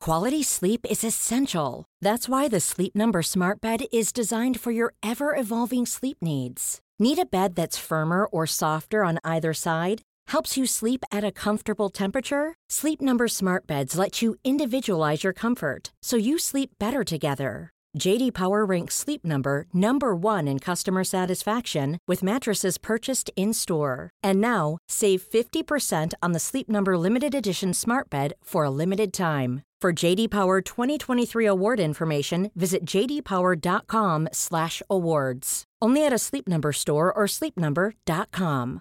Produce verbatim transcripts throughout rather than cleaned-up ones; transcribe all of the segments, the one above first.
Quality sleep is essential. That's why the Sleep Number Smart Bed is designed for your ever-evolving sleep needs. Need a bed that's firmer or softer on either side? Helps you sleep at a comfortable temperature? Sleep Number Smart Beds let you individualize your comfort so you sleep better together. J D Power ranks Sleep Number number one in customer satisfaction with mattresses purchased in-store. And now, save fifty percent on the Sleep Number Limited Edition Smart Bed for a limited time. For J D Power twenty twenty-three award information, visit j d power dot com slash awards. Only at a Sleep Number store or sleep number dot com.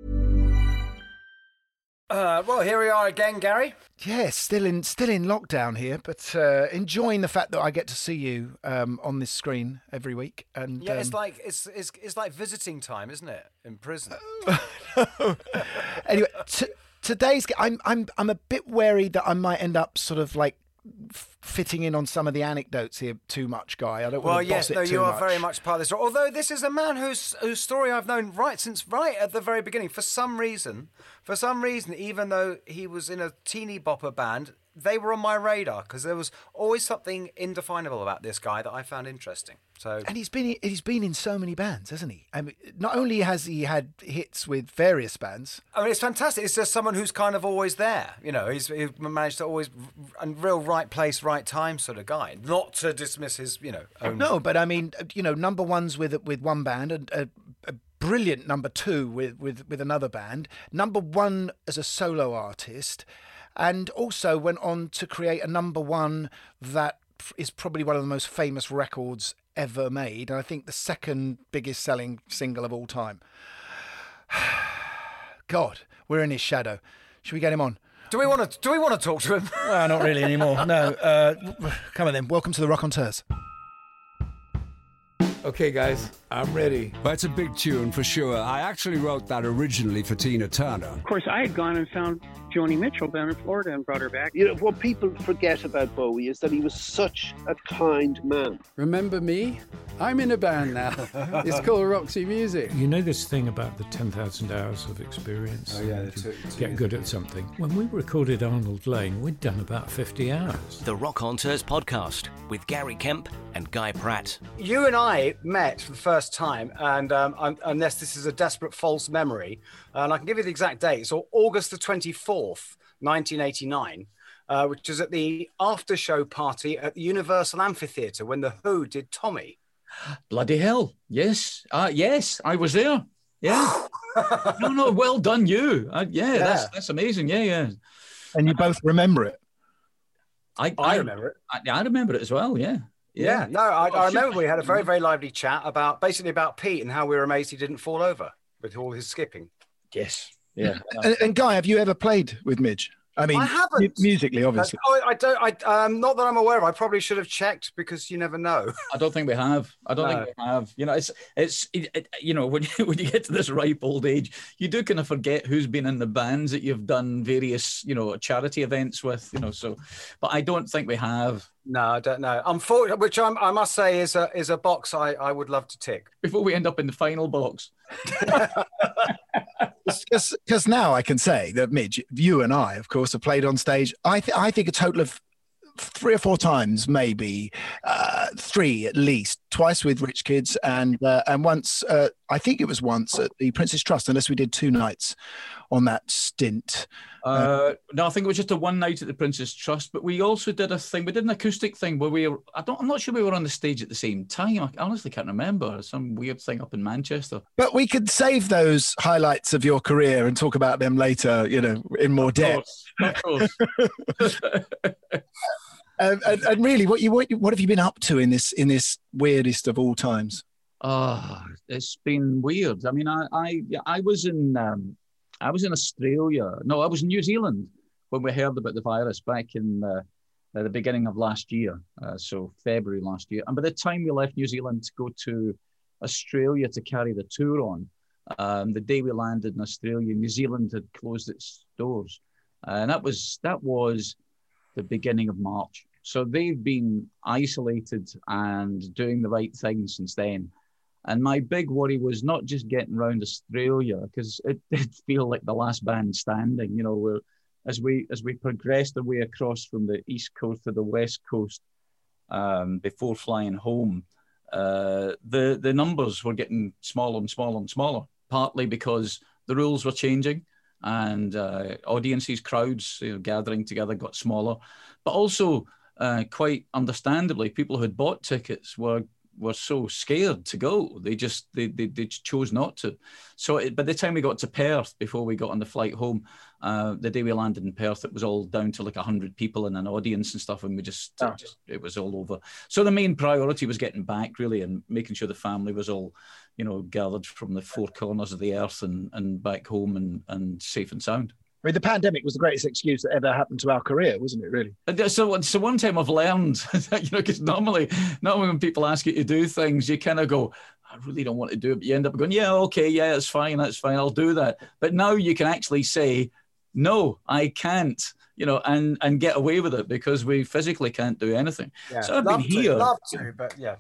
Uh, well, here we are again, Gary. Yeah, still in still in lockdown here, but uh, enjoying the fact that I get to see you um, on this screen every week. And yeah, um, it's like it's it's it's like visiting time, isn't it? In prison. Anyway, t- today's I'm I'm I'm a bit wary that I might end up sort of like f- fitting in on some of the anecdotes here too much, Guy. I don't Well, want to yes, boss it no, too you are much. very much part of this. Although this is a man whose whose story I've known right since right at the very beginning. For some reason, for some reason, even though he was in a teeny bopper band, they were on my radar because there was always something indefinable about this guy that I found interesting. So, And he's been he's been in so many bands, hasn't he? I mean, not only has he had hits with various bands. I mean, it's fantastic. It's just someone who's kind of always there. You know, he's, he's managed to always a real right place, right time sort of guy. Not to dismiss his, you know, own. No, but I mean, you know, number ones with with one band and a, a brilliant number two with, with, with another band. Number one as a solo artist, and also went on to create a number one that is probably one of the most famous records ever made, and I think the second biggest selling single of all time. God, we're in his shadow. Should we get him on? Do we want to? Do we want to talk to him? Uh, not really anymore. No. Uh, come on then. Welcome to the Raconteurs. Okay, guys, I'm ready. That's a big tune for sure. I actually wrote that originally for Tina Turner. Of course, I had gone and found Joni Mitchell down in Florida and brought her back. You know, what people forget about Bowie is that he was such a kind man. Remember me? I'm in a band now. It's called Roxy Music. You know this thing about the ten thousand hours of experience? Oh, yeah, and the two- two get good at something. When we recorded Arnold Lane, we'd done about fifty hours. The Raconteurs podcast with Gary Kemp and Guy Pratt. You and I met for the first time, and um, un- unless this is a desperate false memory, and I can give you the exact date. So August the twenty-fourth, nineteen eighty-nine, uh, which is at the after-show party at the Universal Amphitheatre when The Who did Tommy. Bloody hell. Yes. Uh, yes, I was there. Yeah. no, no, well done, you. Uh, yeah, yeah, that's that's amazing. Yeah, yeah. And you both remember it? I, I remember it. I, I remember it as well, yeah. Yeah, Yeah. no, I, Oh, I remember sure. we had a very, very lively chat about, basically about Pete and how we were amazed he didn't fall over with all his skipping. Yes. Yeah. And, and Guy, have you ever played with Midge? I mean, I haven't. mu- musically, obviously. Uh, oh, I don't. I um, not that I'm aware of. I probably should have checked because you never know. I don't think we have. I don't No. think we have. You know, it's it's it, it- you know when you when you get to this ripe old age, you do kind of forget who's been in the bands that you've done various you know charity events with. You know, so, but I don't think we have. No, I don't know. Unfortunately, which I'm, I must say is a is a box I, I would love to tick. Before we end up in the final box. Because now I can say that Midge, you and I, of course, have played on stage. I th- I think a total of three or four times, maybe uh, three at least. Twice with Rich Kids, and uh, and once uh, I think it was once at the Princess Trust. Unless we did two nights on that stint. Uh, no, I think it was just a one night at the Princess Trust, but we also did a thing. We did an acoustic thing where we were. I don't. I'm not sure we were on the stage at the same time. I honestly can't remember. Some weird thing up in Manchester. But we could save those highlights of your career and talk about them later. You know, in more depth. Of course. Of course. Um, and, and really, what you what, you- what have you been up to in this in this weirdest of all times? Ah, it's been weird. I mean, I I yeah, I was in um, I was in Australia. No, I was in New Zealand when we heard about the virus back in uh, at the beginning of last year. Uh, so February last year. And by the time we left New Zealand to go to Australia to carry the tour on, um, the day we landed in Australia, New Zealand had closed its doors, and that was that was the beginning of March. So they've been isolated and doing the right thing since then. And my big worry was not just getting around Australia, because it did feel like the last band standing. You know, we're as we as we progressed our way across from the east coast to the west coast, um, before flying home, uh, the the numbers were getting smaller and smaller and smaller. Partly because the rules were changing, and uh, audiences, crowds, you know, gathering together got smaller, but also uh, quite understandably, people who had bought tickets were were so scared to go. They just they they, they chose not to. So it, by the time we got to Perth, before we got on the flight home, uh, the day we landed in Perth, it was all down to like a hundred people in an audience and stuff, and we just, oh. it just it was all over. So the main priority was getting back really and making sure the family was all, you know, gathered from the four corners of the earth and and back home and and safe and sound. I mean, the pandemic was the greatest excuse that ever happened to our career, wasn't it, really? So, so one time I've learned, you know, because normally, normally when people ask you to do things, you kind of go, I really don't want to do it, but you end up going, yeah, okay, yeah, that's fine, that's fine, I'll do that. But now you can actually say, no, I can't, you know, and, and get away with it because we physically can't do anything. Yeah. So I've love been here. To, love to, but yeah.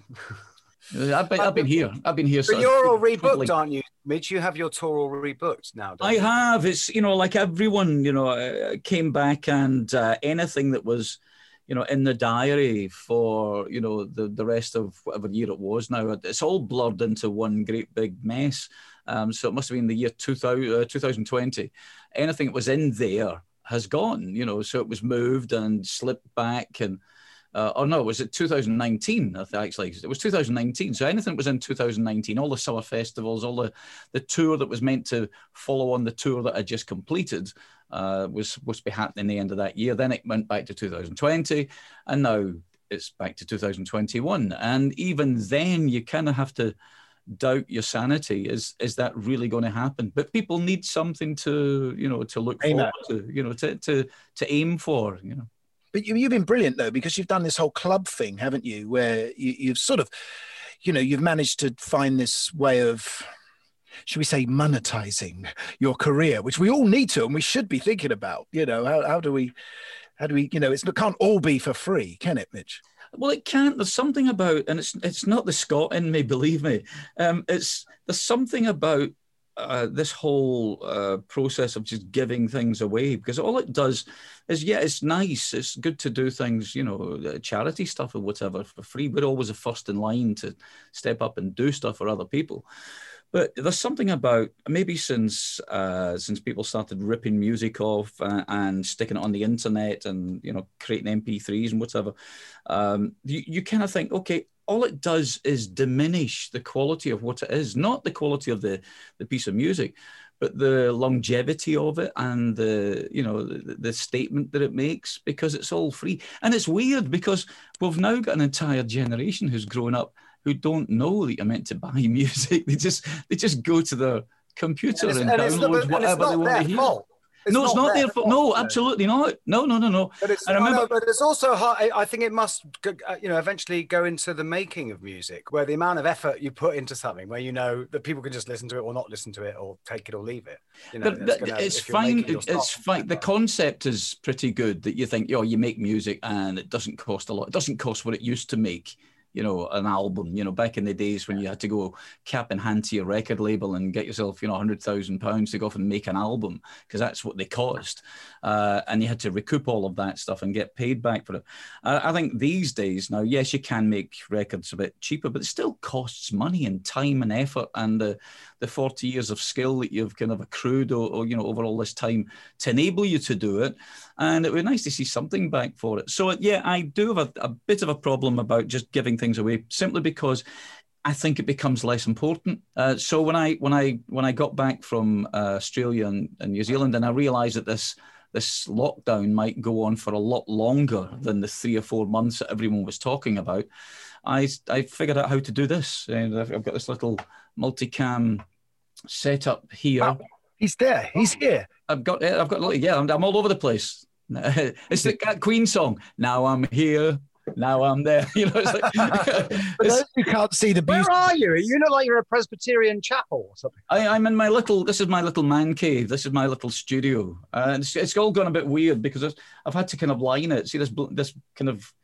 I've been, I've been here. I've been here. But you're all rebooked, aren't you, Mitch? You have your tour all rebooked now. Don't I you? have. It's, you know, like everyone, you know, uh, came back and uh, anything that was, you know, in the diary for, you know, the, the rest of whatever year it was now, it's all blurred into one great big mess. Um, so it must have been the year two thousand, uh, twenty twenty. Anything that was in there has gone, you know, so it was moved and slipped back and, Uh, or no, was it two thousand nineteen? Actually, it was two thousand nineteen. So anything that was in two thousand nineteen, all the summer festivals, all the, the tour that was meant to follow on the tour that I just completed uh, was supposed to be happening the end of that year. Then it went back to two thousand twenty, and now it's back to two thousand twenty-one. And even then, you kind of have to doubt your sanity. Is is that really going to happen? But people need something to, you know, to look Amen. forward to, you know, to to to aim for, you know. But you, you've been brilliant, though, because you've done this whole club thing, haven't you, where you, you've sort of, you know, you've managed to find this way of, should we say, monetizing your career, which we all need to and we should be thinking about. You know, how, how do we, how do we, you know, it's, it can't all be for free, can it, Mitch? Well, it can't. There's something about, and it's it's not the Scot in me, believe me. Um, it's there's something about Uh, this whole uh, process of just giving things away, because all it does is, yeah, it's nice. It's good to do things, you know, charity stuff or whatever for free. We're always the first in line to step up and do stuff for other people. But there's something about, maybe since uh, since people started ripping music off uh, and sticking it on the internet and, you know, creating M P threes and whatever, um, you, you kind of think, okay, all it does is diminish the quality of what it is, not the quality of the, the piece of music, but the longevity of it and the, you know, the, the statement that it makes, because it's all free. And it's weird because we've now got an entire generation who's grown up who don't know that you're meant to buy music. They just they just go to their computer and, and, and download not, whatever they want to hear. Fault. It's no, it's not their fault. No, no, absolutely not. No, no, no, no. But it's, I remember, no, but it's also hard. I think it must, you know, eventually go into the making of music, where the amount of effort you put into something, where you know that people can just listen to it or not listen to it, or take it or leave it. You know, but, gonna, it's fine. It's fine. The concept is pretty good. That you think, oh, you make music and it doesn't cost a lot. It doesn't cost what it used to make. You know, an album, you know, back in the days when you had to go cap in hand to your record label and get yourself, you know, one hundred thousand pounds to go off and make an album, because that's what they cost. Uh, and you had to recoup all of that stuff and get paid back for it. Uh, I think these days now, yes, you can make records a bit cheaper, but it still costs money and time and effort and the, the forty years of skill that you've kind of accrued or, or, you know, over all this time to enable you to do it. And it would be nice to see something back for it. So, yeah, I do have a, a bit of a problem about just giving things away, simply because I think it becomes less important. Uh, so when I when I when I got back from uh, Australia and, and New Zealand, and I realised that this this lockdown might go on for a lot longer than the three or four months that everyone was talking about, I I figured out how to do this. And I've, I've got this little multicam setup here. Wow. He's there. He's here. I've got I've got yeah. I'm, I'm all over the place. It's the Queen song. Now I'm here. Now I'm there. You know, it's like, but those who can't see the beauty. Where are you? You look like you're a Presbyterian chapel or something. I, I'm in my little. This is my little man cave. This is my little studio, and it's, it's all gone a bit weird because I've, I've had to kind of line it. See this this kind of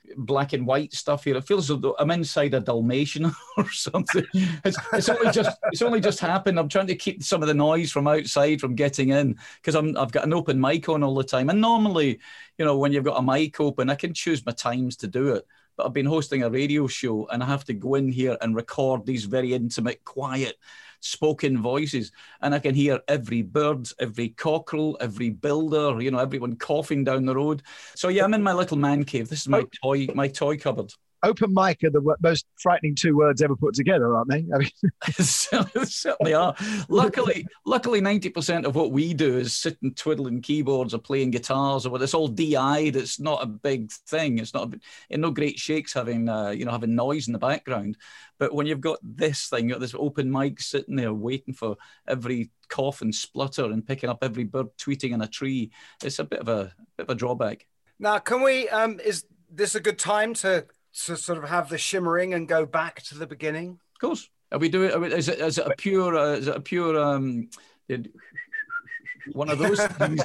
black and white stuff here. It feels as though I'm inside a Dalmatian or something. It's, it's only just it's only just happened. I'm trying to keep some of the noise from outside from getting in because I'm I've got an open mic on all the time. And normally, you know, when you've got a mic open, I can choose my times to do it. But I've been hosting a radio show and I have to go in here and record these very intimate, quiet, spoken voices, and I can hear every bird, every cockerel, every builder, you know, everyone coughing down the road. So yeah, I'm in my little man cave. This is my toy, my toy cupboard. Open mic are the most frightening two words ever put together, aren't they? I mean, They certainly are. Luckily, luckily, ninety percent of what we do is sitting twiddling keyboards or playing guitars or what. It's all D I'd. It's not a big thing. It's not a, in no great shakes having uh, you know having noise in the background. But when you've got this thing, you've got this open mic sitting there waiting for every cough and splutter and picking up every bird tweeting in a tree, it's a bit of a bit of a drawback. Now, can we? Um, is this a good time to? to sort of have the shimmering and go back to the beginning? Of course. Are we doing? Are we, is it is it a pure? Uh, is it a pure? Um, one of those things?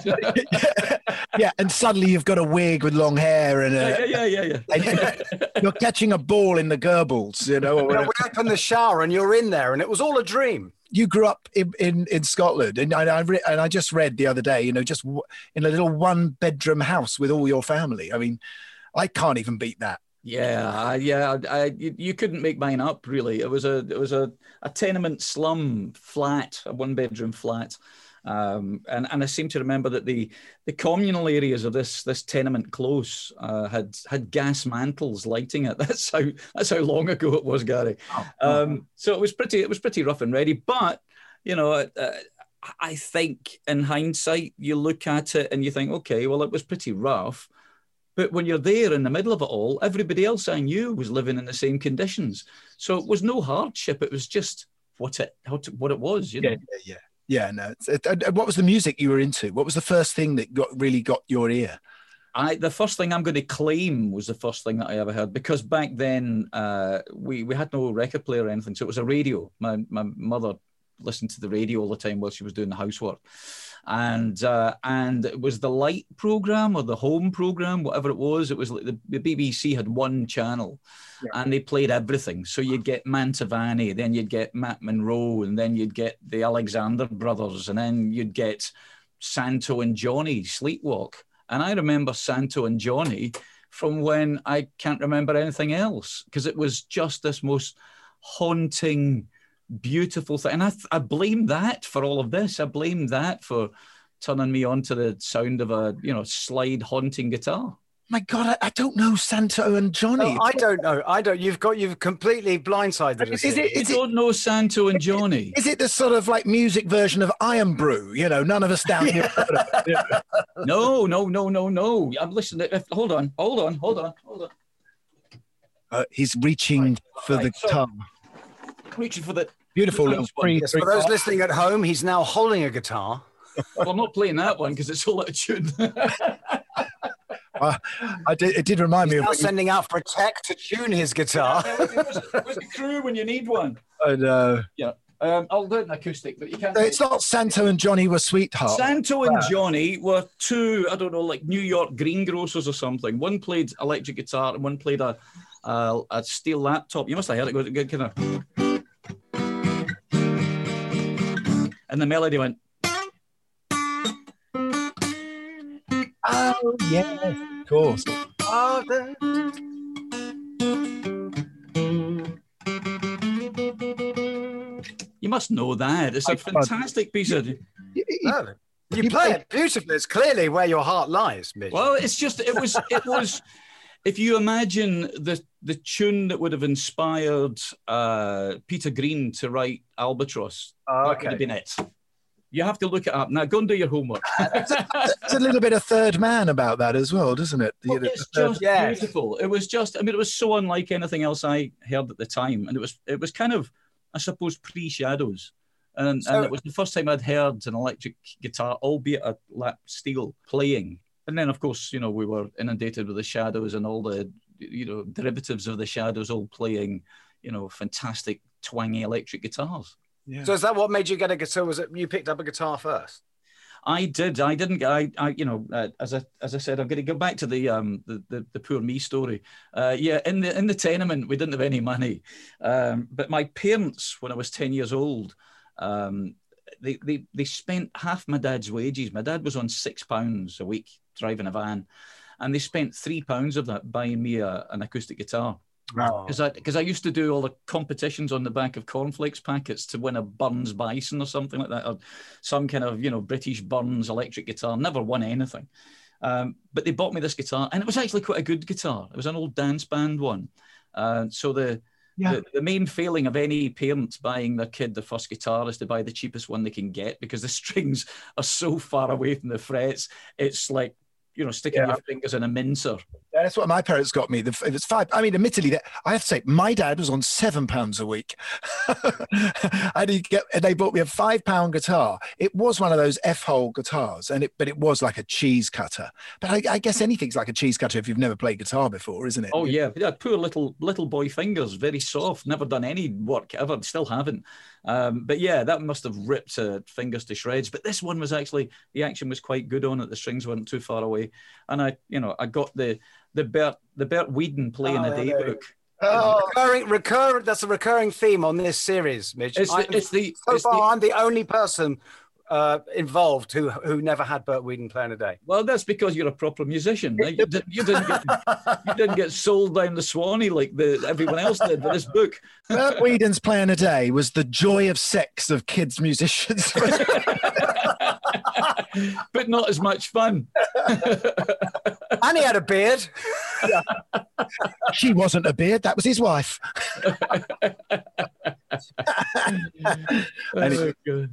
Yeah, and suddenly you've got a wig with long hair and a, yeah, yeah, yeah, yeah. And you're, you're catching a ball in the Goebbels, you know. Or you know, we opened the shower and you're in there, and it was all a dream. You grew up in, in, in Scotland, and I, I re- and I just read the other day, you know, just w- in a little one-bedroom house with all your family. I mean, I can't even beat that. Yeah, yeah, I, you, you couldn't make mine up, really. It was a it was a, a tenement slum flat, a one bedroom flat, um, and and I seem to remember that the the communal areas of this this tenement close uh, had had gas mantles lighting it. That's how that's how long ago it was, Gary. Oh, um, so it was pretty it was pretty rough and ready, but you know. Uh, I think in hindsight, you look at it and you think, okay, well, it was pretty rough. But when you're there in the middle of it all, everybody else I knew was living in the same conditions. So it was no hardship. It was just what it how to, what it was, you know. Yeah, yeah, yeah. yeah no. It, it, what was the music you were into? What was the first thing that got really got your ear? I the first thing I'm going to claim was the first thing that I ever heard, because back then uh, we we had no record player or anything, so it was a radio. My my mother listened to the radio all the time while she was doing the housework. And uh, and it was the Light program or the Home program, whatever it was. It was like the, the B B C had one channel, yeah. And they played everything. So you'd get Mantovani, then you'd get Matt Monro, and then you'd get the Alexander Brothers, and then you'd get Santo and Johnny, Sleepwalk. And I remember Santo and Johnny from when I can't remember anything else, because it was just this most haunting, beautiful thing. And I, I blame that for all of this. I blame that for turning me on to the sound of a, you know, slide haunting guitar. My God, I, I don't know Santo and Johnny. No, I don't know. I don't. You've got you've completely blindsided us. Is it? Is you it, don't know Santo and Johnny? Is it the sort of like music version of Iron Brew? You know, none of us down here. No, no, no, no, no. I'm listening. If, hold on, hold on, hold on, hold on. Uh, he's reaching right, for right, the so, guitar. Reaching for the beautiful little free, yes, for those listening at home, he's now holding a guitar. Well, I'm not playing that one because it's all out of tune. uh, I did, it did remind he's me now of sending out for a tech to tune his guitar. Yeah, where's, where's the crew when you need one? I know. Yeah. Um, I'll do it in acoustic, but you can't. So it's not Santo and Johnny were sweethearts. Santo and Johnny were two, I don't know, like New York greengrocers or something. One played electric guitar and one played a a, a steel laptop. You must have heard it go kind of. And the melody went. Oh, yes, of course. Oh, the... You must know that. It's a fantastic piece of... No, you play it beautifully. It's clearly where your heart lies, Midge. Well, it's just, it was, it was... If you imagine the the tune that would have inspired uh, Peter Green to write Albatross, oh, that okay. would have been it. You have to look it up. Now, go and do your homework. It's a little bit of Third Man about that as well, doesn't it? Well, it's just yes. beautiful. It was just, I mean, it was so unlike anything else I heard at the time. And it was it was kind of, I suppose, pre-Shadows. And, so, and it was the first time I'd heard an electric guitar, albeit a lap steel, playing. And then, of course, you know, we were inundated with the Shadows and all the, you know, derivatives of the Shadows all playing, you know, fantastic twangy electric guitars. Yeah. So is that what made you get a guitar? Was it you picked up a guitar first? I did. I didn't. I, I you know, uh, as I as I said, I'm going to go back to the um the the, the poor me story. Uh, yeah, in the in the tenement, we didn't have any money, um, but my parents, when I was ten years old, um, they they they spent half my dad's wages. My dad was on six pounds a week driving a van, and they spent three pounds of that buying me a, an acoustic guitar. Because I, because I used to do all the competitions on the back of cornflakes packets to win a Burns Bison or something like that, or some kind of, you know, British Burns electric guitar. Never won anything. Um, but they bought me this guitar, and it was actually quite a good guitar. It was an old dance band one. Uh, so the, yeah. the the main failing of any parents buying their kid the first guitar is to buy the cheapest one they can get, because the strings are so far away from the frets. It's like, you know, sticking yeah. your fingers in a mincer. Yeah, that's what my parents got me. The, it was five. I mean, admittedly, that I have to say, my dad was on seven pounds a week, and he get, and they bought me a five pound guitar. It was one of those F-hole guitars, and it, but it was like a cheese cutter. But I, I guess anything's like a cheese cutter if you've never played guitar before, isn't it? Oh yeah, yeah. Poor little little boy fingers, very soft. Never done any work ever. Still haven't. Um, but yeah, that must have ripped uh, fingers to shreds. But this one was actually, the action was quite good on it. The strings weren't too far away, and I, you know, I got the the Bert the Bert Whedon play oh, in a daybook. Oh, recurring, recurring. That's a recurring theme on this series, Mitch. It's the, it's the, so it's far, the, I'm the only person uh, involved who who never had Bert Whedon play in a day. Well, that's because you're a proper musician. You, did, you didn't get you didn't get sold down the Swanee like the everyone else did with this book. Bert Whedon's play in a day was the joy of sex of kids musicians. But not as much fun. And he had a beard. Yeah. She wasn't a beard, that was his wife. Anyway,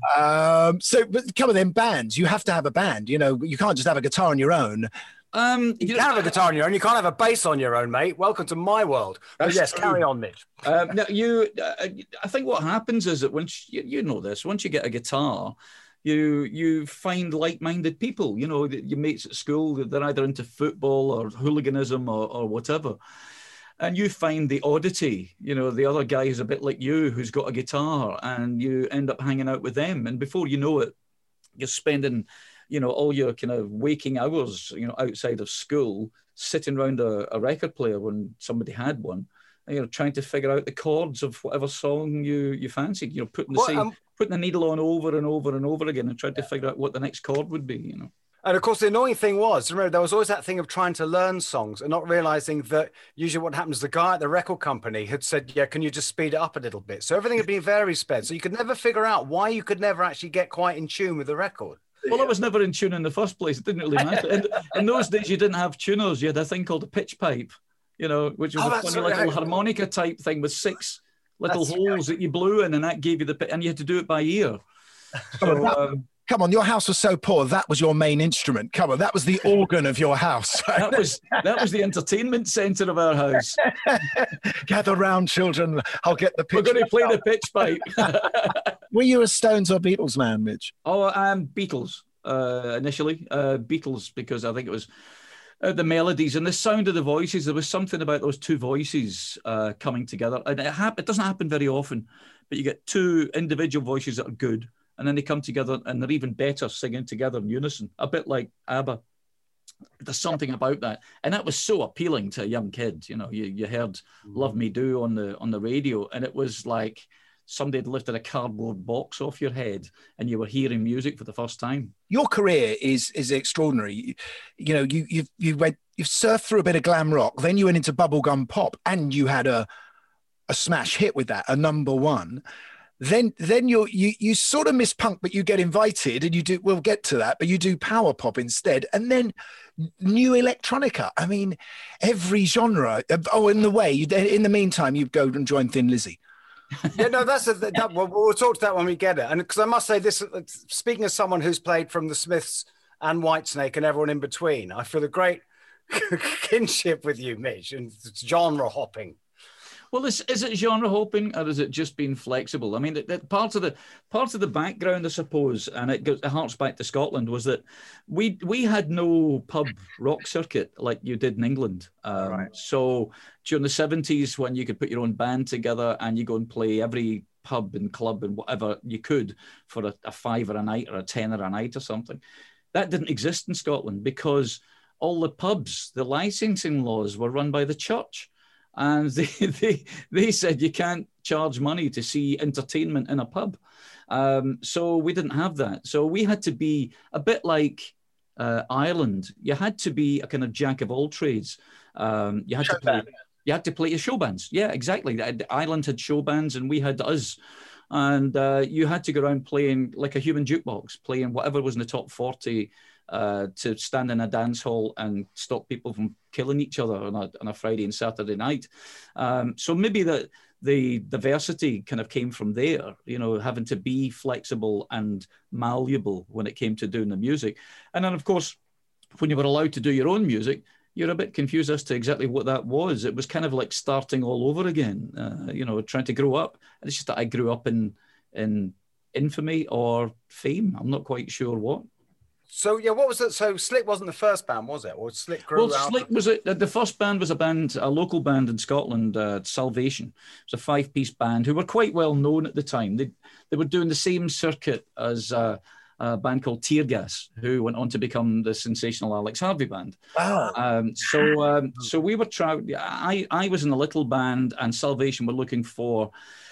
oh, um, so, but come on, then, bands. You have to have a band. You know, you can't just have a guitar on your own. Um, you, you can have a guitar on your own. You can't have a bass on your own, mate. Welcome to my world. But yes, true. Carry on, Mitch. Um, now, you, uh, I think what happens is that once you, you know this, once you get a guitar, you you find like-minded people. You know, your mates at school, they're either into football or hooliganism or, or whatever. And you find the oddity, you know, the other guy is a bit like you who's got a guitar, and you end up hanging out with them. And before you know it, you're spending, you know, all your kind of waking hours, you know, outside of school, sitting around a, a record player when somebody had one, and, you know, trying to figure out the chords of whatever song you, you fancied, you know, putting the what, same, um, putting the needle on over and over and over again and trying to figure out what the next chord would be, you know. And of course, the annoying thing was, remember, there was always that thing of trying to learn songs and not realizing that usually what happens, the guy at the record company had said, yeah, can you just speed it up a little bit? So everything had been very sped. So you could never figure out why you could never actually get quite in tune with the record. Well, I was never in tune in the first place. It didn't really matter. In, in those days, you didn't have tuners. You had a thing called a pitch pipe, you know, which was oh, a funny little harmonica type thing with six little that's holes right. that you blew in, and that gave you the pitch, and you had to do it by ear. So, um, Come on, your house was so poor. That was your main instrument. Come on, that was the organ of your house. Right? That was that was the entertainment centre of our house. Gather round, children. I'll get the pitch. We're going to play the pitch pipe. Were you a Stones or Beatles man, Mitch? Oh, um, Beatles uh, initially. Uh, Beatles, because I think it was uh, the melodies and the sound of the voices. There was something about those two voices uh, coming together. And it, hap- it doesn't happen very often, but you get two individual voices that are good, and then they come together and they're even better singing together in unison, a bit like ABBA. There's something about that. And that was so appealing to a young kid. You know, you, you heard Love Me Do on the on the radio, and it was like somebody had lifted a cardboard box off your head and you were hearing music for the first time. Your career is is extraordinary. You know, you you've you went you've surfed through a bit of glam rock, then you went into bubblegum pop, and you had a a smash hit with that, a number one. Then, then you you you sort of miss punk, but you get invited, and you do. We'll get to that, but you do power pop instead, and then new electronica. I mean, every genre. Oh, in the way, you, in the meantime, you go and join Thin Lizzy. Yeah, no, that's a, that. We'll, we'll talk to that when we get it. And because I must say this, speaking as someone who's played from the Smiths and Whitesnake and everyone in between, I feel a great kinship with you, Mitch, and genre hopping. Well, is, is it genre hopping, or is it just being flexible? I mean, that, that part of the part of the background, I suppose, and it, goes, it harks back to Scotland, was that we we had no pub rock circuit like you did in England. Um, right. So during the seventies, when you could put your own band together and you go and play every pub and club and whatever you could for a, a fiver a night or a tenner a night or something. That didn't exist in Scotland because all the pubs, the licensing laws were run by the church. And they, they, they said you can't charge money to see entertainment in a pub. Um, so we didn't have that. So we had to be a bit like uh, Ireland. You had to be a kind of jack of all trades. Um, you had show to play. Band. You had to play your show bands. Yeah, exactly. Ireland had show bands, and we had us. And uh, you had to go around playing like a human jukebox, playing whatever was in the top forty uh, to stand in a dance hall and stop people from killing each other on a, on a Friday and Saturday night. Um, so maybe the, the diversity kind of came from there, you know, having to be flexible and malleable when it came to doing the music. And then, of course, when you were allowed to do your own music, you're a bit confused as to exactly what that was. It was kind of like starting all over again, uh, you know, trying to grow up. And it's just that I grew up in in infamy or fame. I'm not quite sure what. So, yeah, what was it? So Slick wasn't the first band, was it? Or Slick grew Well, out Slick of... was a, the first band was a band, a local band in Scotland, uh, Salvation. It was a five-piece band who were quite well known at the time. They they were doing the same circuit as... Uh, a band called Tear Gas, who went on to become the sensational Alex Harvey band. Wow. Um, so um, so we were trying, I, I was in a little band, and Salvation were looking for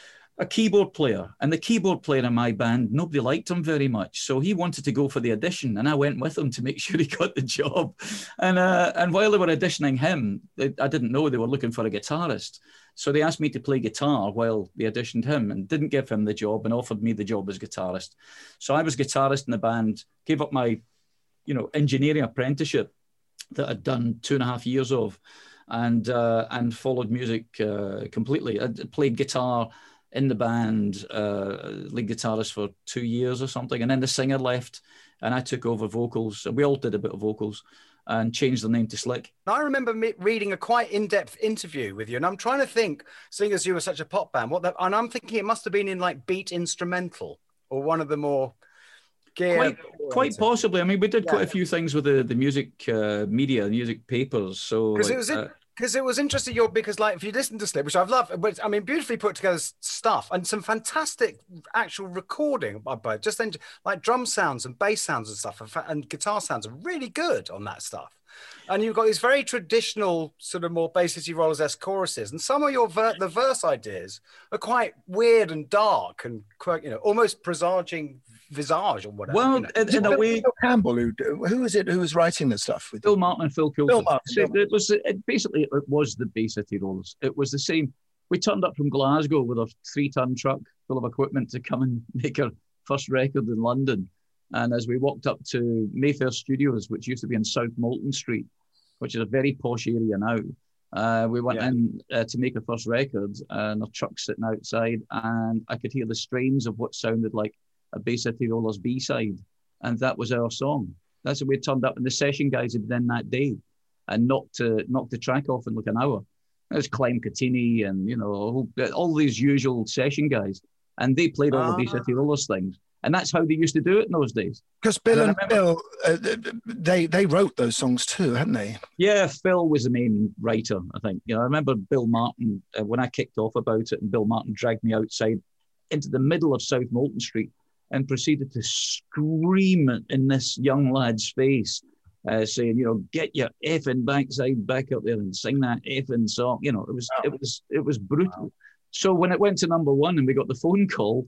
a keyboard player. And the keyboard player in my band, nobody liked him very much. So he wanted to go for the audition, and I went with him to make sure he got the job. And uh, and while they were auditioning him, they, I didn't know they were looking for a guitarist. So they asked me to play guitar while they auditioned him, and didn't give him the job, and offered me the job as guitarist. So I was guitarist in the band, gave up my, you know, engineering apprenticeship that I'd done two and a half years of, and uh, and followed music uh, completely. I played guitar in the band, uh, lead guitarist for two years or something, and then the singer left, and I took over vocals. We all did a bit of vocals, and changed the name to Slick. I remember me reading a quite in-depth interview with you, and I'm trying to think, seeing as you were such a pop band, what that, and I'm thinking it must have been in like Beat Instrumental or one of the more gear. Quite, quite possibly. I mean, we did yeah. quite a few things with the the music uh, media, music papers. So because like, it was. uh, in, Because it was interesting, your because like if you listen to Slip, which I've loved, but I mean, beautifully put together stuff and some fantastic actual recording by both, just then like drum sounds and bass sounds and stuff, and, and guitar sounds are really good on that stuff. And you've got these very traditional sort of more Bay City Rollers-esque choruses, and some of your ver- the verse ideas are quite weird and dark and quite, you know, almost presaging Visage or whatever. Well, you know. in, in a way, Bill Campbell, who who is it who was writing the stuff with Bill Martin and Phil Coulson. Bill Martin. So it was it, basically it was the Bay City Rollers. It was the same. We turned up from Glasgow with a three-ton truck full of equipment to come and make our first record in London. And as we walked up to Mayfair Studios, which used to be in South Molton Street, which is a very posh area now, uh, we went yeah. in uh, to make our first record, and our truck sitting outside, and I could hear the strains of what sounded like a Bay City Rollers B-side, and that was our song. That's what we turned up, and the session guys had been in that day and knocked, uh, knocked the track off in like an hour. It was Clem Catini and, you know, all, all these usual session guys, and they played all uh, the Bay City Rollers things. And that's how they used to do it in those days. Because Bill and, and Bill, uh, they they wrote those songs too, hadn't they? Yeah, Phil was the main writer, I think. You know, I remember Bill Martin, uh, when I kicked off about it, and Bill Martin dragged me outside into the middle of South Molton Street and proceeded to scream in this young lad's face, uh, saying, you know, get your effing backside back up there and sing that effing song. You know, it was wow. it was it was brutal. Wow. So when it went to number one and we got the phone call,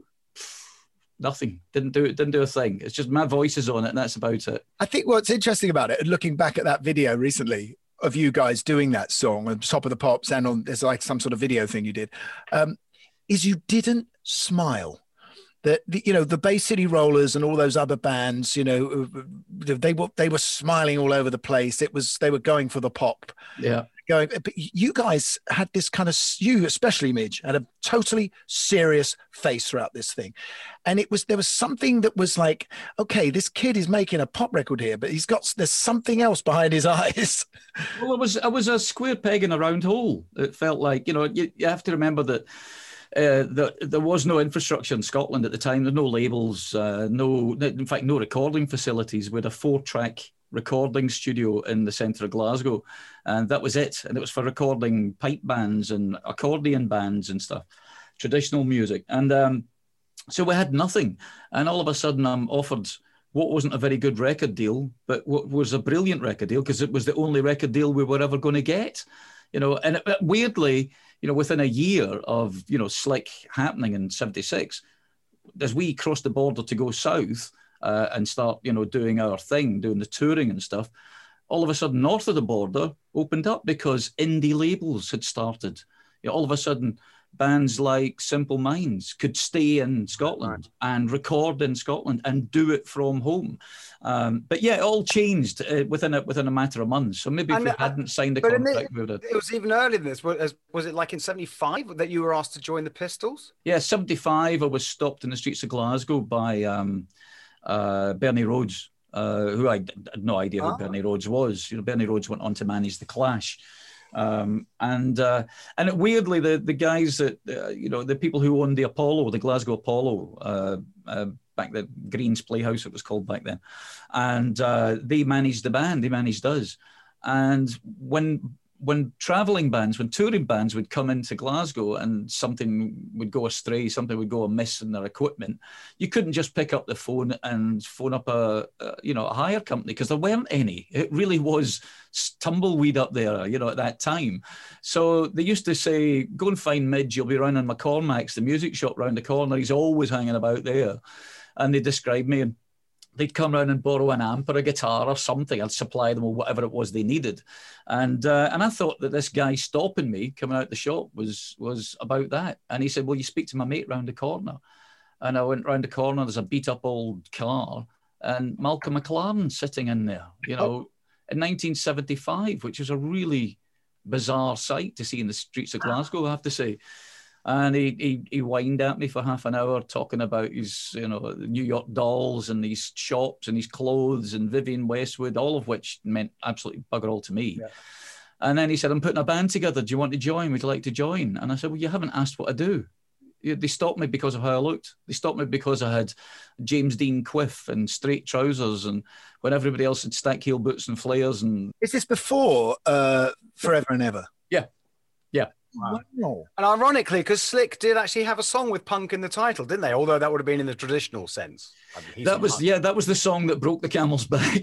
nothing. Didn't do it. Didn't do a thing. It's just my voice is on it, and that's about it. I think what's interesting about it, looking back at that video recently of you guys doing that song on Top of the Pops, and on there's like some sort of video thing you did, um, is you didn't smile. That the, you know, the Bay City Rollers and all those other bands, you know, they were they were smiling all over the place. It was they were going for the pop. Yeah. Going, but you guys had this kind of, you especially Midge, had a totally serious face throughout this thing, and it was there was something that was like, okay, this kid is making a pop record here, but he's got there's something else behind his eyes. Well, it was it was a square peg in a round hole. It felt like, you know, you, you have to remember that. Uh, the, there was no infrastructure in Scotland at the time. There's no labels, uh, no, in fact, no recording facilities. We had a four-track recording studio in the centre of Glasgow, and that was it. And it was for recording pipe bands and accordion bands and stuff. traditional music. And um, so we had nothing. And all of a sudden I'm offered what wasn't a very good record deal, but what was a brilliant record deal, because it was the only record deal we were ever going to get. You know, and it, weirdly, you know, within a year of, you know, Slick happening in seventy-six, as we crossed the border to go south uh, and start, you know, doing our thing, doing the touring and stuff, all of a sudden north of the border opened up because indie labels had started. You know, all of a sudden bands like Simple Minds could stay in Scotland right. and record in Scotland and do it from home. Um, but yeah, it all changed uh, within a within a matter of months. So maybe and if we uh, hadn't signed a contract, it, we would have... It was even earlier than this. Was, was it like in seventy-five that you were asked to join the Pistols? Yeah, seventy-five, I was stopped in the streets of Glasgow by um, uh, Bernie Rhodes, uh, who I had no idea who oh. Bernie Rhodes was. You know, Bernie Rhodes went on to manage The Clash. Um, and uh, and it, weirdly, the the guys that uh, you know, the people who owned the Apollo, the Glasgow Apollo, uh, uh, back then, Green's Playhouse it was called back then, and uh, they managed the band, they managed us, and when when traveling bands, when touring bands would come into Glasgow and something would go astray, something would go amiss in their equipment, you couldn't just pick up the phone and phone up a, a you know, a hire company, because there weren't any. It really was tumbleweed up there, you know, at that time. So they used to say, go and find Midge, you'll be around in McCormack's, the music shop round the corner. He's always hanging about there. And they described me, and they'd come around and borrow an amp or a guitar or something. I'd supply them with whatever it was they needed. And uh, and I thought that this guy stopping me coming out the shop was was about that. And he said, well, you speak to my mate round the corner. And I went round the corner, there's a beat up old car and Malcolm McLaren sitting in there, you know, in nineteen seventy-five, which was a really bizarre sight to see in the streets of Glasgow, I have to say. And he, he he whined at me for half an hour talking about his, you know, New York Dolls and these shops and his clothes and Vivienne Westwood, all of which meant absolutely bugger all to me. Yeah. And then he said, I'm putting a band together. Do you want to join? Would you like to join? And I said, well, you haven't asked what I do. They stopped me because of how I looked. They stopped me because I had James Dean quiff and straight trousers, and when everybody else had stack heel boots and flares. And is this before uh, Forever and Ever? Yeah, yeah. Wow. And ironically, because Slick did actually have a song with punk in the title, didn't they? Although that would have been in the traditional sense. I mean, that was, yeah, that was the song that broke the camel's back.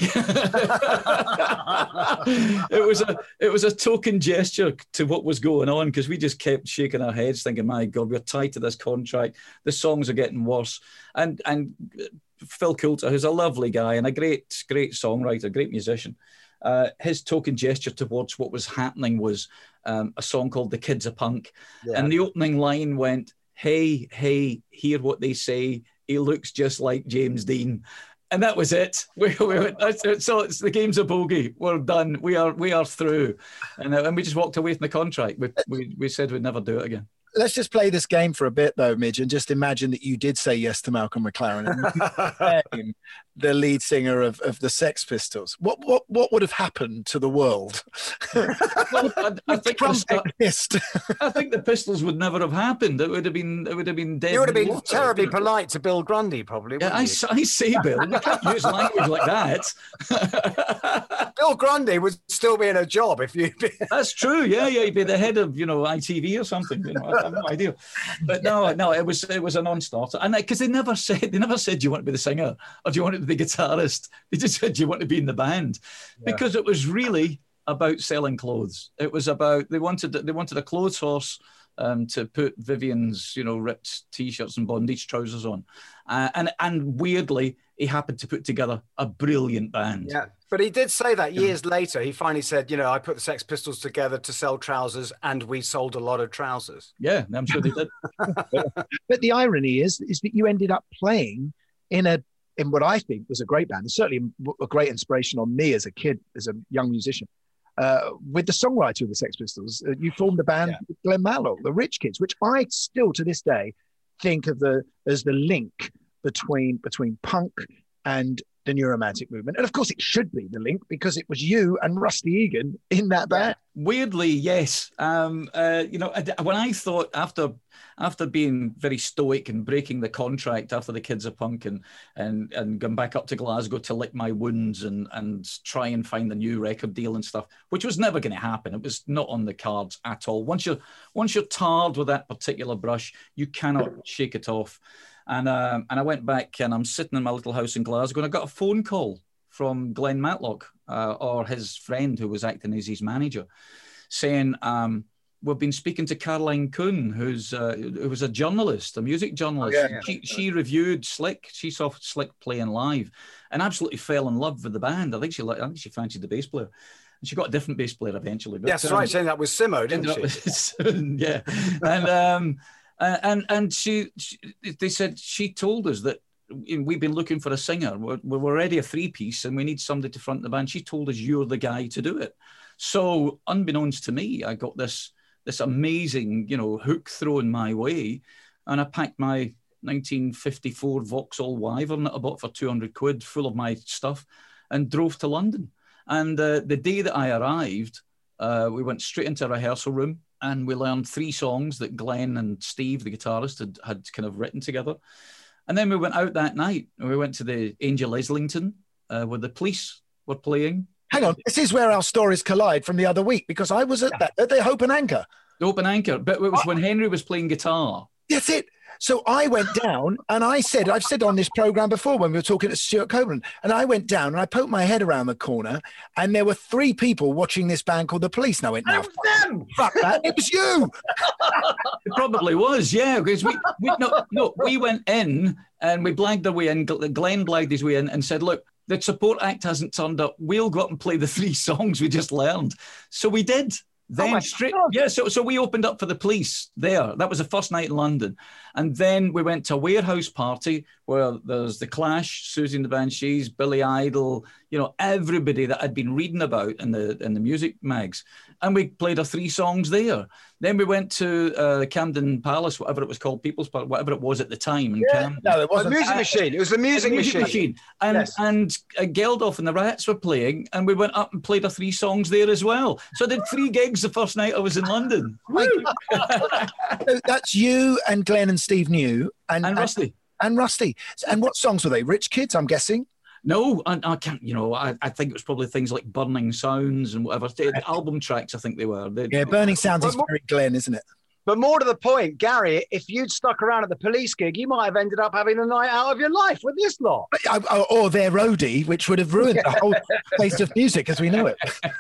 it was a, it was a token gesture to what was going on, because we just kept shaking our heads, thinking, "My God, we're tied to this contract. The songs are getting worse." And and Phil Coulter, who's a lovely guy and a great, great songwriter, great musician. Uh, his token gesture towards what was happening was um, a song called The Kids Are Punk. Yeah. And the opening line went, hey, hey, hear what they say. He looks just like James Dean. And that was it. We, we went, that's it. So it's the game's a bogey. We're done. We are we are through. And, uh, and we just walked away from the contract. We, we, we said we'd never do it again. Let's just play this game for a bit, though, Midge, and just imagine that you did say yes to Malcolm McLaren, and the lead singer of, of the Sex Pistols. What what what would have happened to the world? Well, I, I, think the, I think the Pistols would never have happened. It would have been it would have been dead. You would have been water, terribly polite to Bill Grundy, probably. Yeah, I, I say, Bill, we can't use language like that. Bill Grundy would still be in a job if you. That's true. Yeah, yeah, he'd be the head of, you know, I T V or something. You know, I have no idea. But no, no, it was it was a non-starter, and because they never said they never said, do you want to be the singer or do you want to be the guitarist? They just said, do you want to be in the band? Yeah. Because it was really about selling clothes. It was about they wanted they wanted a clothes horse um, to put Vivian's, you know, ripped t-shirts and bondage trousers on, uh, and and weirdly he happened to put together a brilliant band. Yeah. But he did say that years later. He finally said, you know, I put the Sex Pistols together to sell trousers, and we sold a lot of trousers. Yeah, I'm sure they did. But the irony is, is that you ended up playing in a in what I think was a great band, and certainly a great inspiration on me as a kid, as a young musician. Uh, with the songwriter of the Sex Pistols, uh, you formed a band yeah. with Glenn Matlock, the Rich Kids, which I still to this day think of the as the link between between punk and the New Romantic movement. And of course it should be the link because it was you and Rusty Egan in that band. Weirdly, yes. Um, uh, you know, when I thought after after being very stoic and breaking the contract after the Kids of Punk and and and going back up to Glasgow to lick my wounds and and try and find a new record deal and stuff, which was never going to happen. It was not on the cards at all. Once you're once you're tarred with that particular brush, you cannot shake it off. And um, and I went back and I'm sitting in my little house in Glasgow and I got a phone call from Glenn Matlock uh, or his friend who was acting as his manager, saying, um, we've been speaking to Caroline Coon, who's uh, who was a journalist, a music journalist. Oh, yeah, yeah. She, she reviewed Slick. She saw Slick playing live and absolutely fell in love with the band. I think she, I think she fancied the bass player. And she got a different bass player eventually. But, yes, um, right. Saying that was Simo, didn't she? Yeah. And... Um, Uh, and and she, she, they said she told us that we've been looking for a singer. We're, we're already a three-piece and we need somebody to front the band. She told us you're the guy to do it. So unbeknownst to me, I got this this amazing, you know, hook thrown my way, and I packed my nineteen fifty-four Vauxhall Wyvern that I bought for two hundred quid, full of my stuff, and drove to London. And uh, the day that I arrived, uh, we went straight into a rehearsal room. And we learned three songs that Glenn and Steve, the guitarist, had, had kind of written together. And then we went out that night and we went to the Angel Islington uh, where the Police were playing. Hang on, this is where our stories collide from the other week because I was at that, at the Hope and Anchor. The Hope and Anchor, but it was when Henry was playing guitar. That's it. So I went down and I said, I've said on this program before when we were talking to Stuart Copeland, and I went down and I poked my head around the corner and there were three people watching this band called The Police. And I went, no, them. Fuck that, it was you. It probably was, yeah, because we, we no, no, we went in and we blagged our way in. Glenn blagged his way in and said, look, the support act hasn't turned up. We'll go up and play the three songs we just learned. So we did. Then oh straight, God. yeah. So, so we opened up for the Police there. That was the first night in London, and then we went to a warehouse party where there's the Clash, Susie and the Banshees, Billy Idol, you know, everybody that I'd been reading about in the in the music mags, and we played our three songs there. Then we went to uh, Camden Palace, whatever it was called, People's Park, whatever it was at the time. In yeah, Camden. No, it wasn't. A music uh, machine. It was the music, music machine. machine. And yes. and uh, Geldof and the Rats were playing, and we went up and played our three songs there as well. So I did three gigs the first night I was in London. So that's you and Glenn and Steve New and, and Rusty. And, and Rusty. And what songs were they? Rich Kids, I'm guessing? No, I, I can't, you know, I, I think it was probably things like Burning Sounds and whatever. The album tracks, I think they were. They, yeah, Burning Sounds is very Glenn, isn't it? But more to the point, Gary, if you'd stuck around at the Police gig, you might have ended up having the night out of your life with this lot. Or their roadie, which would have ruined the whole face of music as we know it.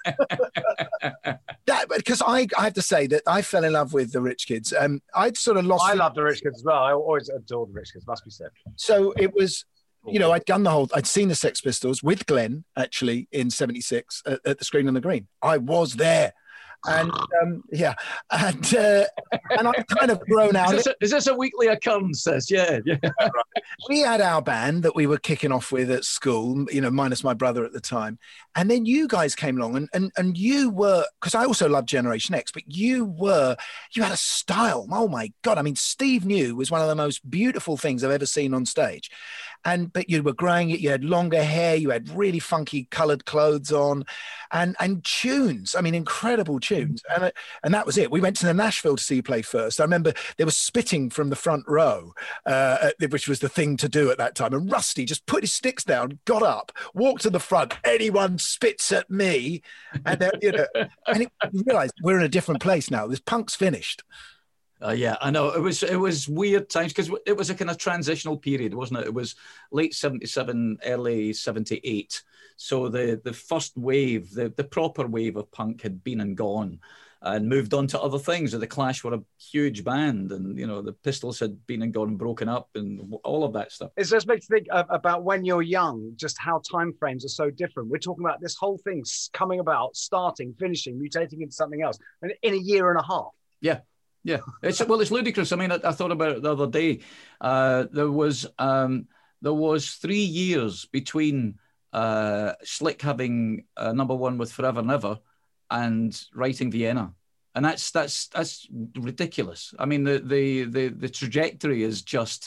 that, because I, I have to say that I fell in love with the Rich Kids. Um, I'd sort of lost... I love the Rich Kids as well. I always adored the Rich Kids, must be said. So it was... You know, I'd done the whole, I'd seen the Sex Pistols with Glenn, actually, in seventy-six at, at the Screen on the Green. I was there. And, um, yeah, and uh, and I've kind of grown out. Is this, a, is this a weekly occurrence, this? Yeah, yeah. We had our band that we were kicking off with at school, you know, minus my brother at the time. And then you guys came along and, and, and you were, because I also loved Generation X, but you were, you had a style. Oh, my God. I mean, Steve New was one of the most beautiful things I've ever seen on stage. And but you were growing it, you had longer hair, you had really funky coloured clothes on, and and tunes. I mean, incredible tunes. And uh, and that was it. We went to the Nashville to see you play first. I remember there was spitting from the front row, uh, which was the thing to do at that time. And Rusty just put his sticks down, got up, walked to the front. Anyone spits at me, and then, you know, and it, you realised we're in a different place now. This punk's finished. Uh, yeah, I know. It was it was weird times because it was a kind of transitional period, wasn't it? It was late seventy-seven, early seventy-eight. So the, the first wave, the, the proper wave of punk had been and gone and moved on to other things. The Clash were a huge band and, you know, the Pistols had been and gone and broken up and all of that stuff. It just makes you think about when you're young, just how time frames are so different. We're talking about this whole thing coming about, starting, finishing, mutating into something else and in a year and a half. Yeah. Yeah, it's well, it's ludicrous. I mean, I, I thought about it the other day. Uh, there was um, there was three years between uh, Slick having uh, number one with Forever Never and writing Vienna, and that's that's that's ridiculous. I mean, the the the, the trajectory is just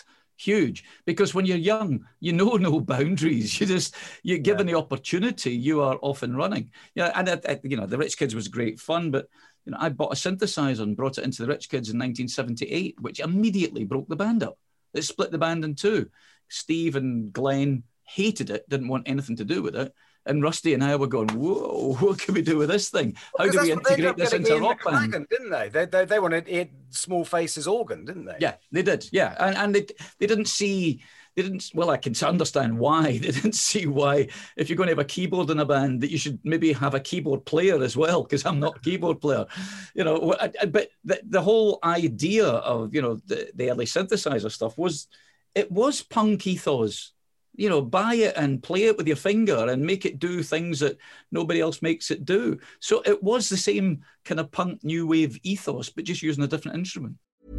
huge, because when you're young, you know no boundaries. You just, you're given yeah. the opportunity, you are off and running. Yeah, and it, it, you know, the Rich Kids was great fun, but you know, I bought a synthesizer and brought it into the Rich Kids in nineteen seventy-eight, which immediately broke the band up. It split the band in two. Steve and Glenn hated it, didn't want anything to do with it. And Rusty and I were going, whoa, what can we do with this thing? How well, do we integrate this into a rock band? Didn't they? They, they? they wanted it Small Faces organ, didn't they? Yeah, they did. Yeah, and and they they didn't see they didn't. Well, I can understand why they didn't see why if you're going to have a keyboard in a band that you should maybe have a keyboard player as well, because I'm not a keyboard player, you know. But the, the whole idea of you know the, the early synthesizer stuff was it was punk ethos. You know, buy it and play it with your finger and make it do things that nobody else makes it do. So it was the same kind of punk new wave ethos, but just using a different instrument.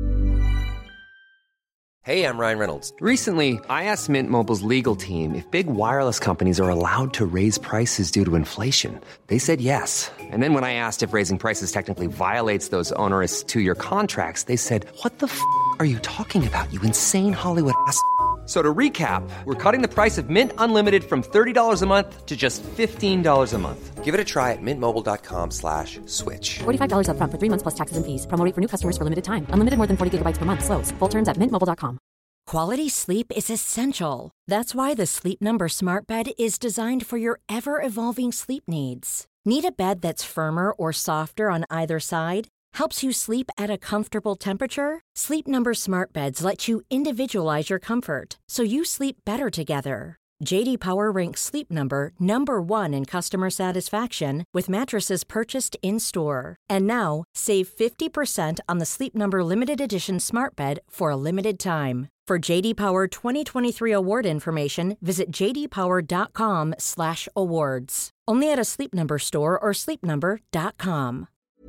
Hey, I'm Ryan Reynolds. Recently, I asked Mint Mobile's legal team if big wireless companies are allowed to raise prices due to inflation. They said yes. And then when I asked if raising prices technically violates those onerous two-year contracts, they said, what the f*** are you talking about, you insane Hollywood ass f- So to recap, we're cutting the price of Mint Unlimited from thirty dollars a month to just fifteen dollars a month. Give it a try at mintmobile.com slash switch. forty-five dollars up front for three months plus taxes and fees. Promo rate for new customers for limited time. Unlimited more than forty gigabytes per month. Slows full terms at mint mobile dot com. Quality sleep is essential. That's why the Sleep Number Smart Bed is designed for your ever-evolving sleep needs. Need a bed that's firmer or softer on either side? Helps you sleep at a comfortable temperature? Sleep Number Smart Beds let you individualize your comfort, so you sleep better together. J D Power ranks Sleep Number number one in customer satisfaction with mattresses purchased in-store. And now, save fifty percent on the Sleep Number Limited Edition Smart Bed for a limited time. For J D Power twenty twenty-three award information, visit jdpower.com slash awards. Only at a Sleep Number store or sleep number dot com.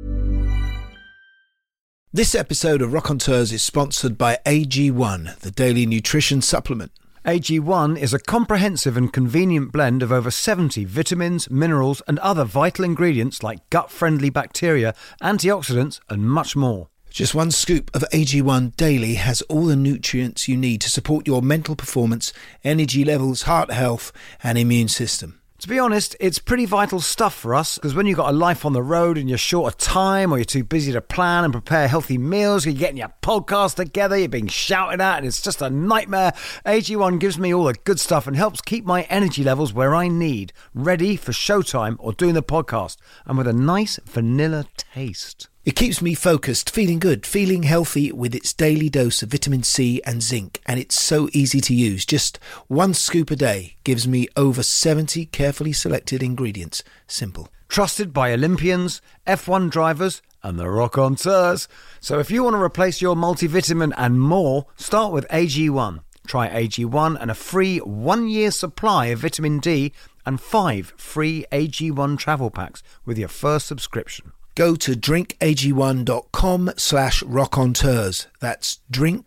This episode of Raconteurs is sponsored by A G one, the daily nutrition supplement. A G one is a comprehensive and convenient blend of over seventy vitamins, minerals and other vital ingredients like gut-friendly bacteria, antioxidants and much more. Just one scoop of A G one daily has all the nutrients you need to support your mental performance, energy levels, heart health and immune system. To be honest, it's pretty vital stuff for us, because when you've got a life on the road and you're short of time, or you're too busy to plan and prepare healthy meals, you're getting your podcast together, you're being shouted at, and it's just a nightmare, A G one gives me all the good stuff and helps keep my energy levels where I need, ready for showtime or doing the podcast, and with a nice vanilla taste. It keeps me focused, feeling good, feeling healthy with its daily dose of vitamin C and zinc, and it's so easy to use. Just one scoop a day gives me over seventy carefully selected ingredients. Simple. Trusted by Olympians, F one drivers and the Raconteurs. So if you want to replace your multivitamin and more, start with A G one. Try A G one and a free one-year supply of vitamin D and five free A G one travel packs with your first subscription. Go to drinkag1.com slash raconteurs. That's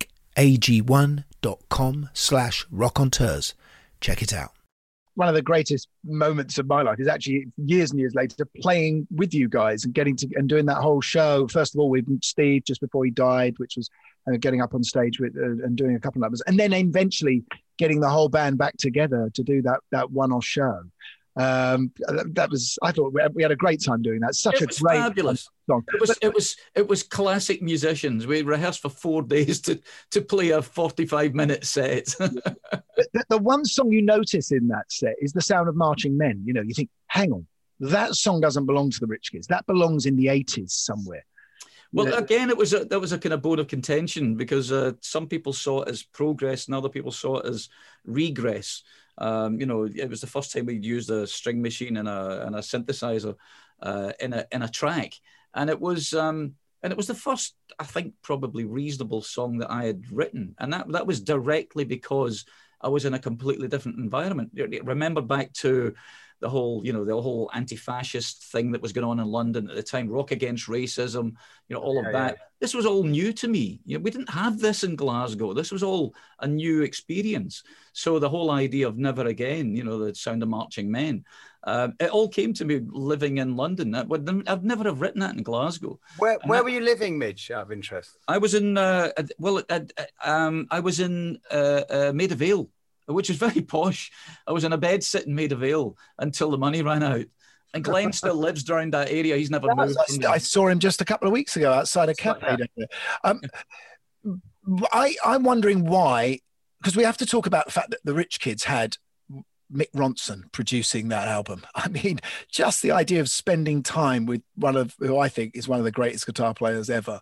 drinkag1.com slash raconteurs. Check it out. One of the greatest moments of my life is actually years and years later playing with you guys and getting to and doing that whole show. First of all, with Steve just before he died, which was uh, getting up on stage with uh, and doing a couple of numbers, and then eventually getting the whole band back together to do that that one-off show. Um, that was, I thought we had a great time doing that. Such it a great fabulous song. It was, it was, it was classic musicians. We rehearsed for four days to, to play a forty-five minute set. the, the one song you notice in that set is the sound of marching men. You know, you think, hang on, that song doesn't belong to the Rich Kids. That belongs in the eighties somewhere. Well, Yeah. again, it was a, that was a kind of bone of contention, because uh, some people saw it as progress and other people saw it as regress. Um, you know, it was the first time we'd used a string machine and a and a synthesizer uh, in a in a track, and it was um, and it was the first, I think, probably reasonable song that I had written, and that that was directly because I was in a completely different environment. Remember back to the whole, you know, the whole anti-fascist thing that was going on in London at the time, Rock Against Racism, you know, all Yeah, of that. yeah. This was all new to me. You know, we didn't have this in Glasgow. This was all a new experience. So the whole idea of Never Again, you know, the sound of marching men, Um, it all came to me living in London. I would, I'd never have written that in Glasgow. Where Where I, were you living, Midge, out of interest? I was in, uh, well, uh, um, I was in uh, uh, Maida Vale, which is very posh. I was in a bed sitting Maida Vale until the money ran out. And Glenn still lives around that area. He's never yes, moved. I, I saw him just a couple of weeks ago outside a cafe. Like um, I, I'm wondering why, because we have to talk about the fact that the Rich Kids had Mick Ronson producing that album. I mean, just the idea of spending time with one of who I think is one of the greatest guitar players ever.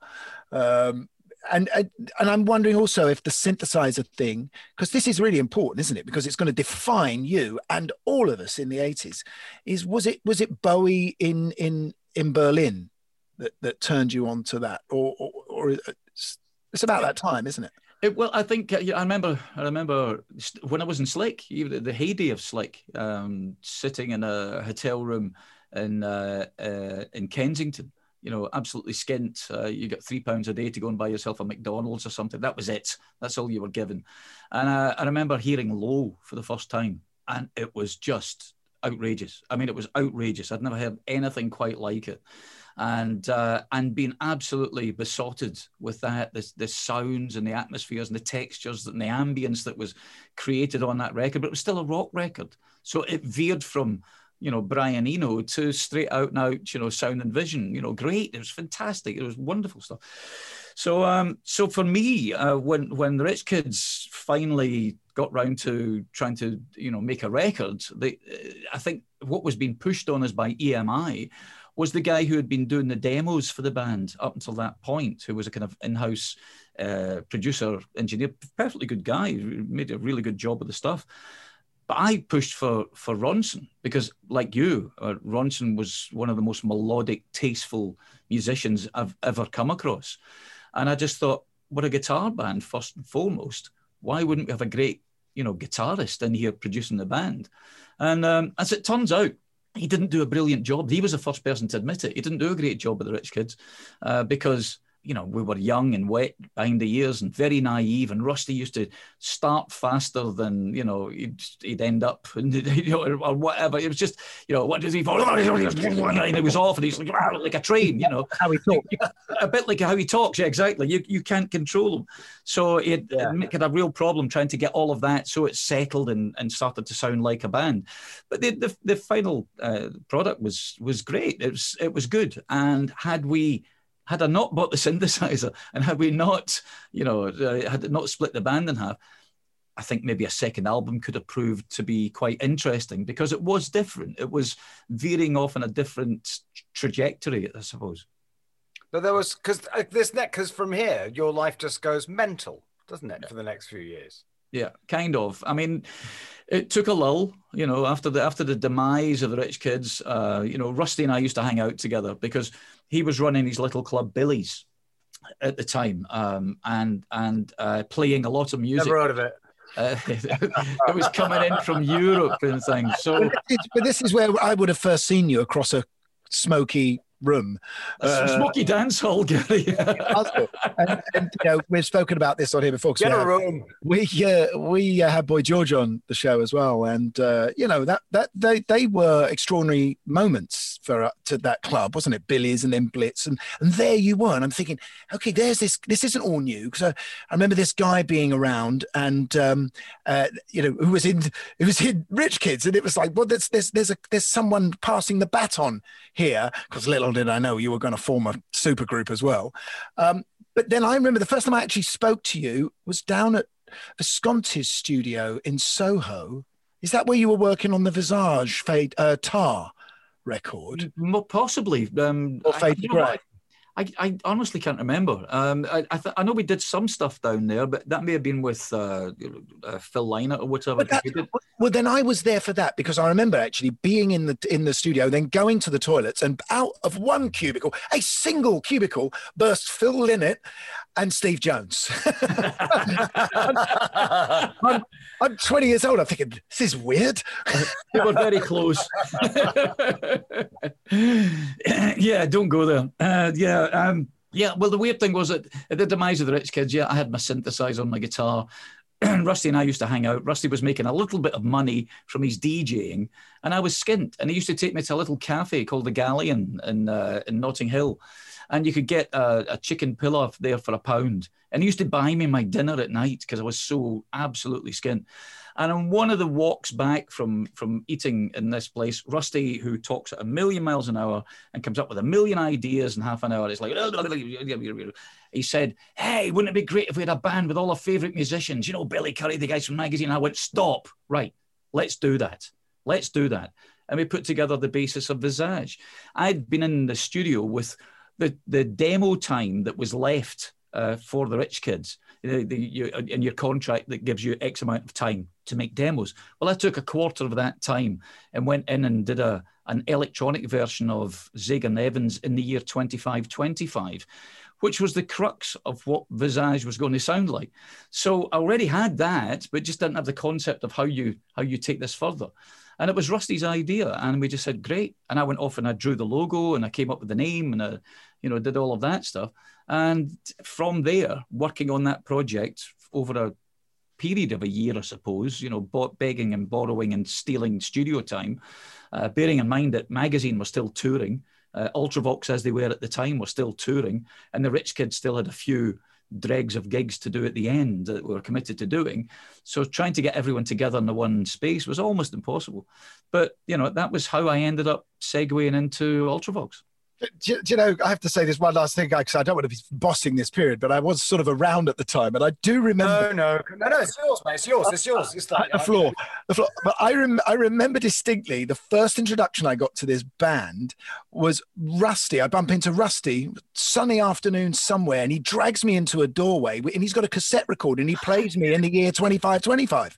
Um, and, and and I'm wondering also if the synthesizer thing, because this is really important, isn't it? Because it's going to define you and all of us in the eighties. Is was it was it Bowie in in in Berlin that, that turned you on to that, or, or or it's, it's about that time, isn't it? It, well, I think uh, I remember. I remember when I was in Slick, even the heyday of Slick, um, sitting in a hotel room in uh, uh, in Kensington. You know, absolutely skint. Uh, you got three pounds a day to go and buy yourself a McDonald's or something. That was it. That's all you were given. And uh, I remember hearing Low for the first time, and it was just outrageous. I mean, it was outrageous. I'd never heard anything quite like it. And uh, and being absolutely besotted with that, the, the sounds and the atmospheres and the textures and the ambience that was created on that record. But it was still a rock record. So it veered from, you know, Brian Eno to straight out and out, you know, Sound and Vision. You know, great. It was fantastic. It was wonderful stuff. So um, so for me, uh, when, when the Rich Kids finally got round to trying to, you know, make a record, they, I think what was being pushed on us by E M I was the guy who had been doing the demos for the band up until that point, who was a kind of in-house uh, producer, engineer, perfectly good guy, made a really good job of the stuff. But I pushed for for Ronson because, like you, uh, Ronson was one of the most melodic, tasteful musicians I've ever come across. And I just thought, we're a guitar band, first and foremost. Why wouldn't we have a great, you know, guitarist in here producing the band? And um, as it turns out, he didn't do a brilliant job. He was the first person to admit it. He didn't do a great job with the Rich Kids uh, because, you know, we were young and wet behind the ears and very naive. And Rusty used to start faster than, you know, he'd, he'd end up, and, you know, or whatever. It was just, you know, what does he fall? And it was off, and he's like, like a train, you know. How he talks. A bit like how he talks, yeah, exactly. You you can't control him. So it, yeah. it had a real problem trying to get all of that so it settled and, and started to sound like a band. But the the, the final uh, product was was great. It was it was good. And had we Had I not bought the synthesizer and had we not, you know, uh, had it not split the band in half, I think maybe a second album could have proved to be quite interesting because it was different. It was veering off in a different trajectory, I suppose. But there was, because this next, because from here, your life just goes mental, doesn't it, yeah. for the next few years? Yeah, kind of. I mean, it took a lull, you know, after the after the demise of the Rich Kids. Uh, you know, Rusty and I used to hang out together because he was running his little club Billy's at the time, um, and and uh, playing a lot of music. Never heard of it. Uh, it was coming in from Europe and things. So, but this is where I would have first seen you, across a smoky room, uh, smoky dance hall, Gary. and, and you know, we've spoken about this on here before. Get we a had, room. We uh, we uh, had Boy George on the show as well, and uh, you know that that they they were extraordinary moments for uh, to that club, wasn't it? Billy's and then Blitz, and and there you were, and I'm thinking, okay, there's this. This isn't all new, because I, I remember this guy being around, and um, uh, you know, who was in who was in Rich Kids, and it was like, well, there's there's there's a there's someone passing the baton here, because little did I know you were going to form a super group as well. Um, but then I remember the first time I actually spoke to you was down at Visconti's studio in Soho. Is that where you were working on the Visage Fade uh, Tar record? Possibly. Um, or Fade to Grey? I, I honestly can't remember. Um, I I, th- I know we did some stuff down there, but that may have been with uh, uh, Phil Lynott or whatever. That, well, then I was there for that, because I remember actually being in the in the studio, then going to the toilets, and out of one cubicle, a single cubicle, burst Phil Lynott and Steve Jones. I'm, I'm, I'm twenty years old. I'm thinking, this is weird. We were very close. Yeah, don't go there. Uh, yeah. Um, yeah, well, the weird thing was that at the demise of the Rich Kids, yeah, I had my synthesizer, my guitar, Rusty and I used to hang out. Rusty was making a little bit of money from his DJing, and I was skint. And he used to take me to a little cafe called the Galleon in uh, in Notting Hill, and you could get a, a chicken pilaf there for a pound. And he used to buy me my dinner at night because I was so absolutely skint. And on one of the walks back from, from eating in this place, Rusty, who talks at a million miles an hour and comes up with a million ideas in half an hour, is like, he said, hey, wouldn't it be great if we had a band with all our favourite musicians? You know, Billy Currie, the guys from Magazine. And I went, stop, right, let's do that. Let's do that. And we put together the basis of Visage. I'd been in the studio with the, the demo time that was left uh, for the rich kids. The, the, you, in your contract that gives you X amount of time to make demos. Well, I took a quarter of that time and went in and did a an electronic version of Zager and Evans in the year twenty-five twenty-five, which was the crux of what Visage was going to sound like. So I already had that, but just didn't have the concept of how you how you take this further. And it was Rusty's idea, and we just said, great. And I went off and I drew the logo, and I came up with the name, and I, you know, did all of that stuff. And from there, working on that project over a period of a year, I suppose, you know, bought, begging and borrowing and stealing studio time, uh, bearing in mind that Magazine was still touring, uh, Ultravox, as they were at the time, were still touring, and the rich kids still had a few dregs of gigs to do at the end that we were committed to doing. So trying to get everyone together in the one space was almost impossible. But, you know, that was how I ended up segueing into Ultravox. Do, do you know, I have to say this one last thing, because I don't want to be bossing this period, but I was sort of around at the time, and I do remember. No, no, no, no, it's yours, mate. It's yours. It's yours. It's the, the floor, the floor. But I rem- I remember distinctly the first introduction I got to this band was Rusty. I bump into Rusty, sunny afternoon somewhere, and he drags me into a doorway, and he's got a cassette recorder, and he plays me in the year twenty-five twenty-five.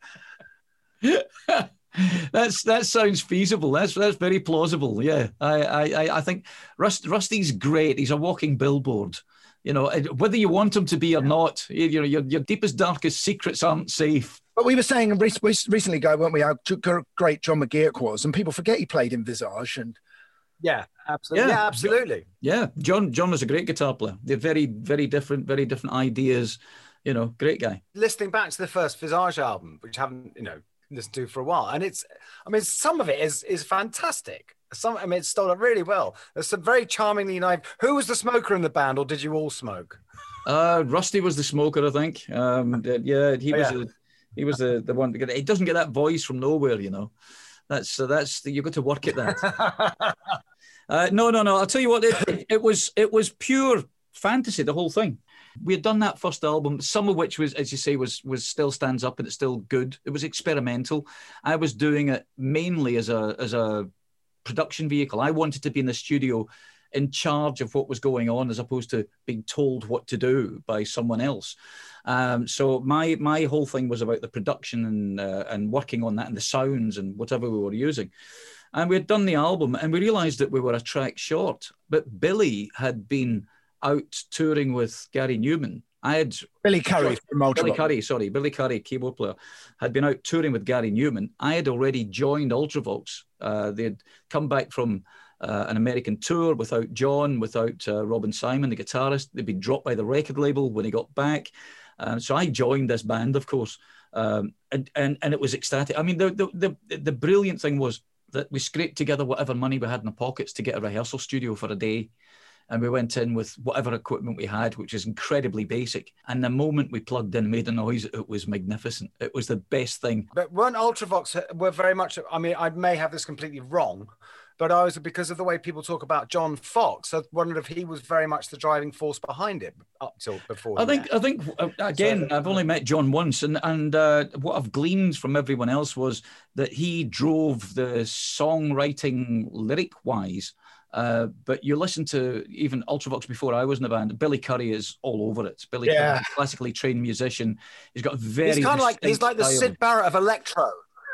That's that sounds feasible. That's that's very plausible. Yeah, I I I think Rust, Rusty's great. He's a walking billboard. You know, whether you want him to be or not, you know, your your deepest, darkest secrets aren't safe. But we were saying recently, Guy, weren't we? How great John McGeoch was, and people forget he played in Visage. And yeah, absolutely, yeah, yeah absolutely. Yeah, John John was a great guitar player. They're very very different, very different ideas. You know, great guy. Listening back to the first Visage album, which I haven't, you know, listened to for a while, and it's, I mean, some of it is is fantastic. Some, I mean, it's stolen really well. There's some very charmingly naive. Who was the smoker in the band, or did you all smoke? Uh, Rusty was the smoker, I think. Um, yeah, he oh, was. yeah. A, he was the the one to get. He doesn't get that voice from nowhere, you know. That's uh, that's you've got to work at that. uh, no, no, no. I'll tell you what. It, it was it was pure fantasy. The whole thing. We had done that first album, some of which was, as you say, was was still stands up and it's still good. It was experimental. I was doing it mainly as a as a production vehicle. I wanted to be in the studio in charge of what was going on, as opposed to being told what to do by someone else. Um, so my my whole thing was about the production and uh, and working on that and the sounds and whatever we were using. And we had done the album, and we realised that we were a track short. But Billy had been out touring with Gary Newman. I had Billy Currie from Ultravox. Billy Currie, sorry, Billy Currie, keyboard player, had been out touring with Gary Newman. I had already joined Ultravox. Uh, they had come back from uh, an American tour without John, without uh, Robin Simon, the guitarist. They'd been dropped by the record label when he got back. Uh, so I joined this band, of course, um, and, and and it was ecstatic. I mean, the, the the the brilliant thing was that we scraped together whatever money we had in our pockets to get a rehearsal studio for a day. And we went in with whatever equipment we had, which is incredibly basic. And the moment we plugged in, made a noise, it was magnificent. It was the best thing. But weren't Ultravox were very much, I mean, I may have this completely wrong, but I was, because of the way people talk about John Fox, I wondered if he was very much the driving force behind it up till before. I think, met. I think uh, again, so, I've only met John once, and, and uh, what I've gleaned from everyone else was that he drove the songwriting lyric-wise. Uh, but you listen to even Ultravox before I was in the band. Billy Currie is all over it. Billy yeah. Currie, classically trained musician. He's got a very. He's kind of like he's like the style. Syd Barrett of electro.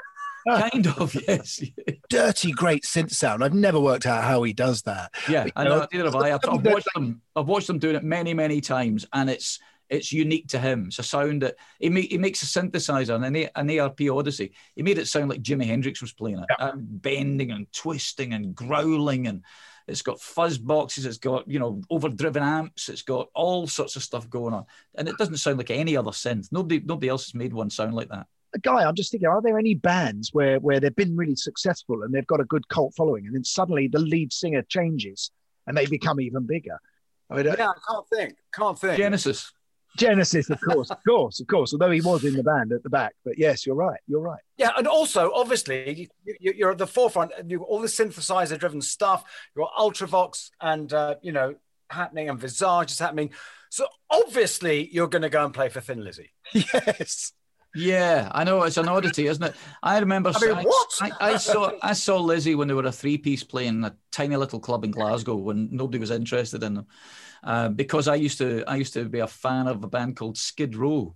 Kind of, yes. Dirty, great synth sound. I've never worked out how he does that. Yeah, I know. Neither have I. I've, I've watched them. I've watched them doing it many, many times, and it's it's unique to him. It's a sound that he make, he makes a synthesizer and an, an A R P Odyssey. He made it sound like Jimi Hendrix was playing it, yeah. um, bending and twisting and growling, and It's got fuzz boxes. It's got, you know, overdriven amps. It's got all sorts of stuff going on. And it doesn't sound like any other synth. Nobody nobody else has made one sound like that. Guy, I'm just thinking, are there any bands where, where they've been really successful and they've got a good cult following, and then suddenly the lead singer changes and they become even bigger? I mean, yeah, I can't think. Can't think. Genesis. Genesis, of course, of course, of course. Although he was in the band at the back, but yes, you're right. You're right. Yeah, and also, obviously, you, you're at the forefront. You've got all the synthesizer-driven stuff. You've got Ultravox and uh, you know, happening, and Visage is happening. So obviously, you're going to go and play for Thin Lizzy. Yes. Yeah, I know, it's an oddity, isn't it? I remember. I mean, I, what? I, I saw I saw Lizzy when they were a three-piece playing a tiny little club in Glasgow when nobody was interested in them. Uh, because I used to, I used to be a fan of a band called Skid Row,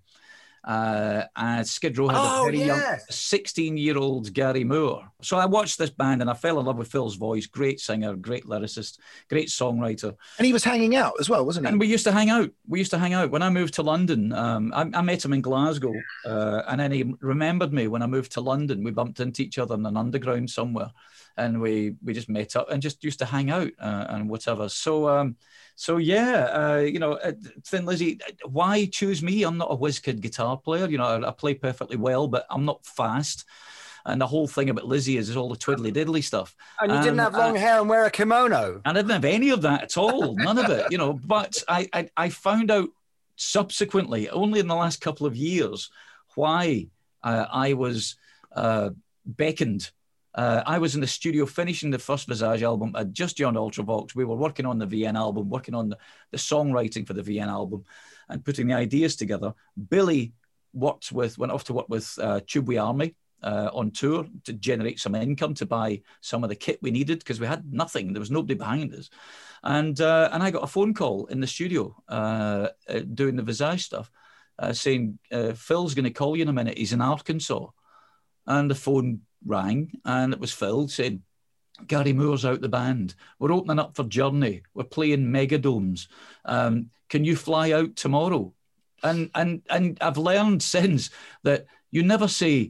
uh, and Skid Row had oh, a very yes. young sixteen-year-old Gary Moore. So I watched this band and I fell in love with Phil's voice. Great singer, great lyricist, great songwriter. And he was hanging out as well, wasn't he? And we used to hang out. We used to hang out. When I moved to London, um, I, I met him in Glasgow, uh, and then he remembered me when I moved to London. We bumped into each other in an underground somewhere, and we we just met up and just used to hang out uh, and whatever. So. Um, So yeah, uh, you know, uh, Thin Lizzy, why choose me? I'm not a whiz kid guitar player. You know, I, I play perfectly well, but I'm not fast. And the whole thing about Lizzy is, is all the twiddly diddly stuff. And you um, didn't have long I, hair and wear a kimono. I didn't have any of that at all, none of it. You know, but I, I I found out subsequently, only in the last couple of years, why uh, I was uh, beckoned. Uh, I was in the studio finishing the first Visage album. I'd just joined Ultravox. We were working on the V N album, working on the, the songwriting for the V N album and putting the ideas together. Billy worked with, went off to work with uh, Tubeway Army uh, on tour to generate some income to buy some of the kit we needed because we had nothing. There was nobody behind us. And uh, and I got a phone call in the studio uh, uh, doing the Visage stuff uh, saying, uh, Phil's going to call you in a minute. He's in Arkansas. And the phone rang and it was Phil saying, Gary Moore's out the band. We're opening up for Journey. We're playing megadomes. Um, can you fly out tomorrow? And and and I've learned since that you never say,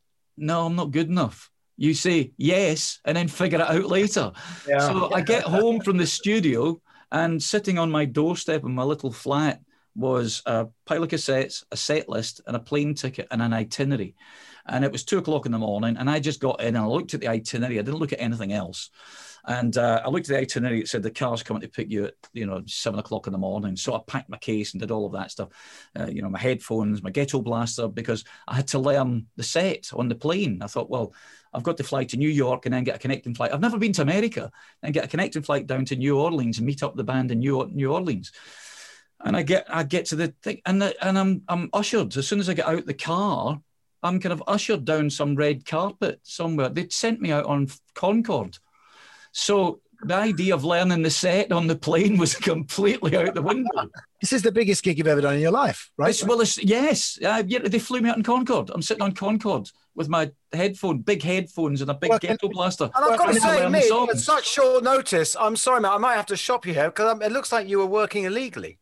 no, I'm not good enough. You say yes and then figure it out later. Yeah. So I get home from the studio and sitting on my doorstep in my little flat was a pile of cassettes, a set list and a plane ticket and an itinerary. And it was two o'clock in the morning and I just got in and I looked at the itinerary. I didn't look at anything else. And uh, I looked at the itinerary. It said the car's coming to pick you at, you know, seven o'clock in the morning. So I packed my case and did all of that stuff. Uh, you know, my headphones, my ghetto blaster, because I had to learn the set on the plane. I thought, well, I've got to fly to New York and then get a connecting flight. I've never been to America and get a connecting flight down to New Orleans and meet up the band in New, New Orleans. And I get I get to the thing and the, and I'm I'm ushered. As soon as I get out the car, I'm kind of ushered down some red carpet somewhere. They'd sent me out on Concorde. So the idea of learning the set on the plane was completely out the window. This is the biggest gig you've ever done in your life, right? It's, well, it's, yes. Uh, yeah, they flew me out in Concorde. I'm sitting on Concorde with my headphone, big headphones and a big well, ghetto blaster. And I've got to say, Mick, at such short notice, I'm sorry, mate, I might have to shop you here because it looks like you were working illegally.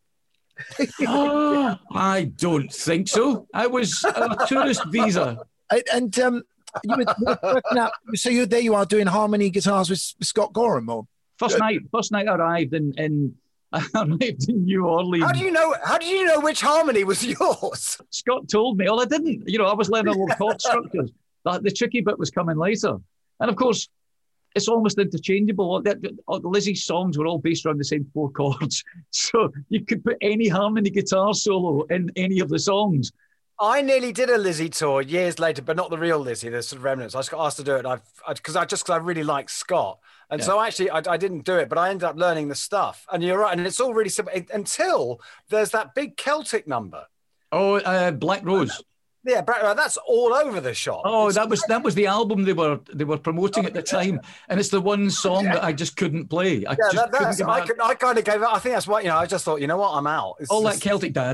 Oh, I don't think so. I was on a tourist visa. And um, you were, you were working out, so you there you are doing harmony guitars with Scott Gorham, or first night. First night I arrived in in I arrived in New Orleans. How do you know? How do you know which harmony was yours? Scott told me. Well, I didn't. You know, I was learning all the chord structures. The, the tricky bit was coming later, and of course, it's almost interchangeable. Lizzy's songs were all based around the same four chords. So you could put any harmony guitar solo in any of the songs. I nearly did a Lizzy tour years later, but not the real Lizzy, the sort of remnants. I just got asked to do it because I, I've, I just because I really like Scott. And yeah. so actually I, I didn't do it, but I ended up learning the stuff. And you're right. And it's all really simple until there's that big Celtic number. Oh, uh, Black Rose. Yeah, that's all over the shop. Oh, it's that was that was the album they were they were promoting oh, at the time, and it's the one song yeah. that I just couldn't play. I yeah, just that, that's, couldn't I, could, I kind of gave up. I think that's what you know. I just thought, you know what, I'm out. It's all just... that Celtic. Did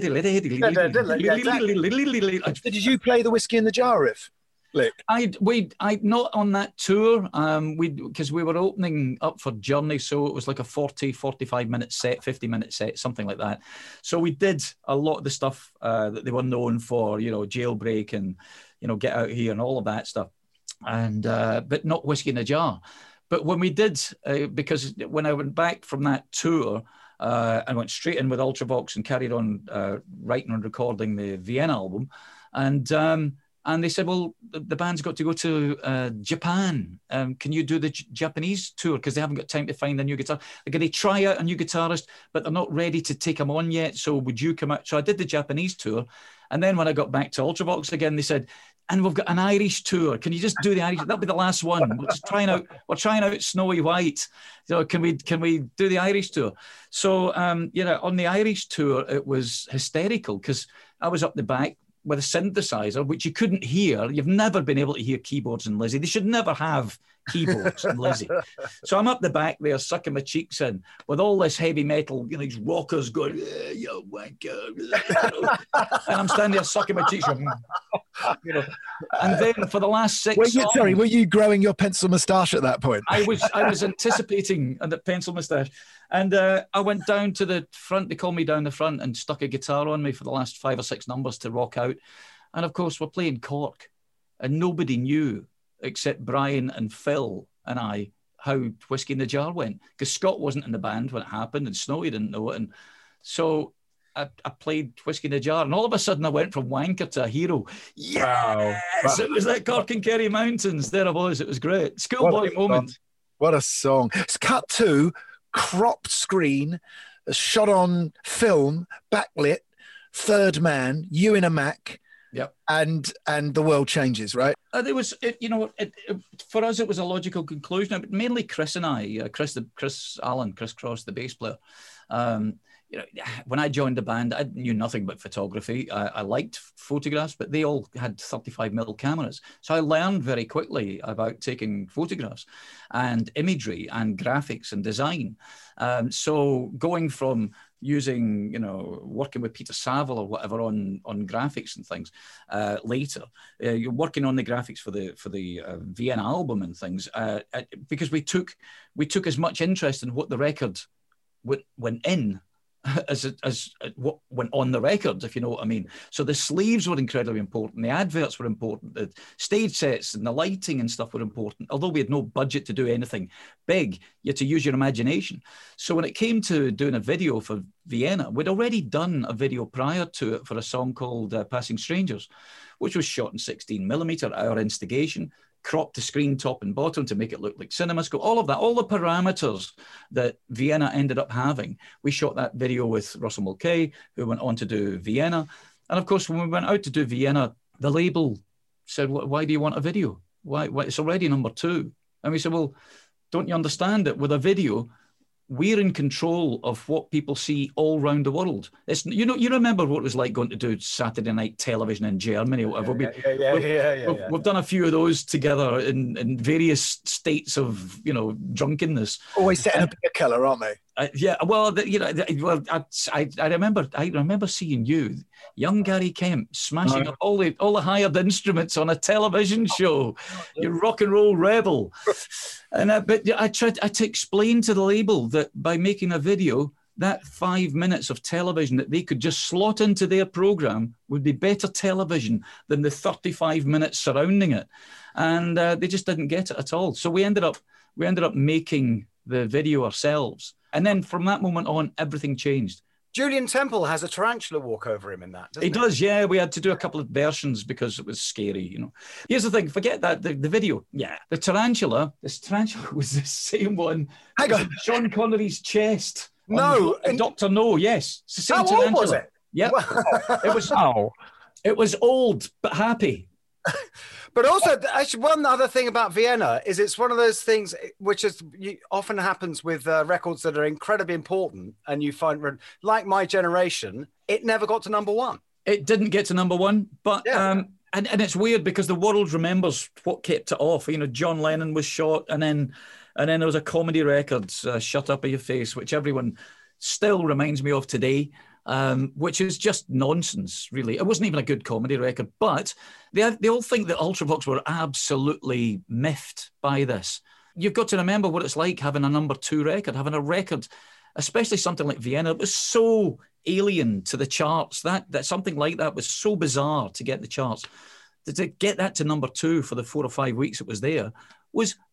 you play the Whiskey in the Jar riff? I we I not on that tour. Um, we because we were opening up for Journey, so it was like a forty, forty-five minute set, fifty minute set, something like that. So we did a lot of the stuff uh, that they were known for, you know, Jailbreak and you know Get Out Here and all of that stuff, and uh, but not Whiskey in a Jar. but when we did, uh, because when I went back from that tour, uh, I went straight in with Ultravox and carried on uh, writing and recording the Vienna album. And um, and they said, well, the, the band's got to go to uh, Japan. Um, can you do the J- Japanese tour? Because they haven't got time to find a new guitar. They're going to try out a new guitarist, but they're not ready to take him on yet. So would you come out? So I did the Japanese tour. And then when I got back to Ultravox again, they said, and we've got an Irish tour. Can you just do the Irish? That'll be the last one. We're just trying out. We're trying out Snowy White. So can we can we do the Irish tour? So um, you know, on the Irish tour, it was hysterical because I was up the back with a synthesizer, which you couldn't hear. You've never been able to hear keyboards in Lizzie. They should never have keyboards in Lizzie. So I'm up the back there, sucking my cheeks in with all this heavy metal, you know, these rockers going, yeah, you wanker. You know, and I'm standing there sucking my cheeks. You know, and then for the last six were you, songs, sorry, were you growing your pencil moustache at that point? I was I was anticipating the pencil moustache. And uh, I went down to the front. They called me down the front and stuck a guitar on me for the last five or six numbers to rock out. And of course, we're playing Cork. And nobody knew except Brian and Phil and I how Whiskey in the Jar went. Because Scott wasn't in the band when it happened and Snowy didn't know it. And so I, I played Whiskey in the Jar. And all of a sudden I went from wanker to a hero. Yes! Wow. It was like Cork and Kerry Mountains. There I was. It was great. Schoolboy moment. What a song. It's cut to cropped screen, shot on film, backlit, third man, you in a Mac, yep, and and the world changes, right? Uh, there was, it, you know, it, it, for us it was a logical conclusion. But mainly Chris and I, uh, Chris, the, Chris Allen, Chris Cross, the bass player. Um, you know, when I joined the band, I knew nothing about photography. I, I liked photographs, but they all had thirty-five mil cameras. So I learned very quickly about taking photographs and imagery and graphics and design. Um, so going from using, you know, working with Peter Saville or whatever on, on graphics and things uh, later, uh, you're working on the graphics for the for the uh, Vienna album and things, uh, because we took we took as much interest in what the record went, went in as as what went on the record, if you know what I mean. So the sleeves were incredibly important, the adverts were important, the stage sets and the lighting and stuff were important. Although we had no budget to do anything big, you had to use your imagination. So when it came to doing a video for Vienna, we'd already done a video prior to it for a song called uh, Passing Strangers, which was shot in sixteen millimeter, our instigation, cropped the screen top and bottom to make it look like CinemaScope, all of that, all the parameters that Vienna ended up having. We shot that video with Russell Mulcahy, who went on to do Vienna. And of course, when we went out to do Vienna, the label said, why do you want a video? Why, why? It's already number two. And we said, well, don't you understand that with a video, we're in control of what people see all around the world. It's, you know, you remember what it was like going to do Saturday night television in Germany or whatever. Yeah, yeah, yeah, we've, yeah, yeah, yeah, we've, yeah. we've done a few of those together in, in various states of, you know, drunkenness. Always setting up a killer, aren't they? Uh, yeah, well, the, you know, the, well, I, I, I remember, I remember seeing you, young Gary Kemp, smashing Oh. up all the all the hired instruments on a television show. You rock and roll rebel. And I, but I tried I to explain to the label that by making a video, that five minutes of television that they could just slot into their program would be better television than the thirty-five minutes surrounding it. And uh, they just didn't get it at all. So we ended up we ended up making the video ourselves. And then from that moment on, everything changed. Julian Temple has a tarantula walk over him in that, doesn't He he? does, yeah. We had to do a couple of versions because it was scary, you know. Here's the thing, forget that, the, the video. Yeah, the tarantula, this tarantula was the same one. Hang on. Sean Connery's chest. No. On Doctor No, yes. It's the same How old tarantula. was it? Yep. It was, Oh, it was old, but happy. But also, actually, one other thing about Vienna is it's one of those things which is you, often happens with uh, records that are incredibly important, and you find, like My Generation, it never got to number one. It didn't get to number one, but Yeah. um, and and it's weird because the world remembers what kept it off. You know, John Lennon was shot, and then and then there was a comedy record, uh, "Shut Up in Your Face," which everyone still reminds me of today. Um, which is just nonsense, really. It wasn't even a good comedy record, but they they all think that Ultravox were absolutely miffed by this. You've got to remember what it's like having a number two record, having a record, especially something like Vienna. It was so alien to the charts. That that something like that was so bizarre to get the charts. To, to get that to number two for the four or five weeks it was there was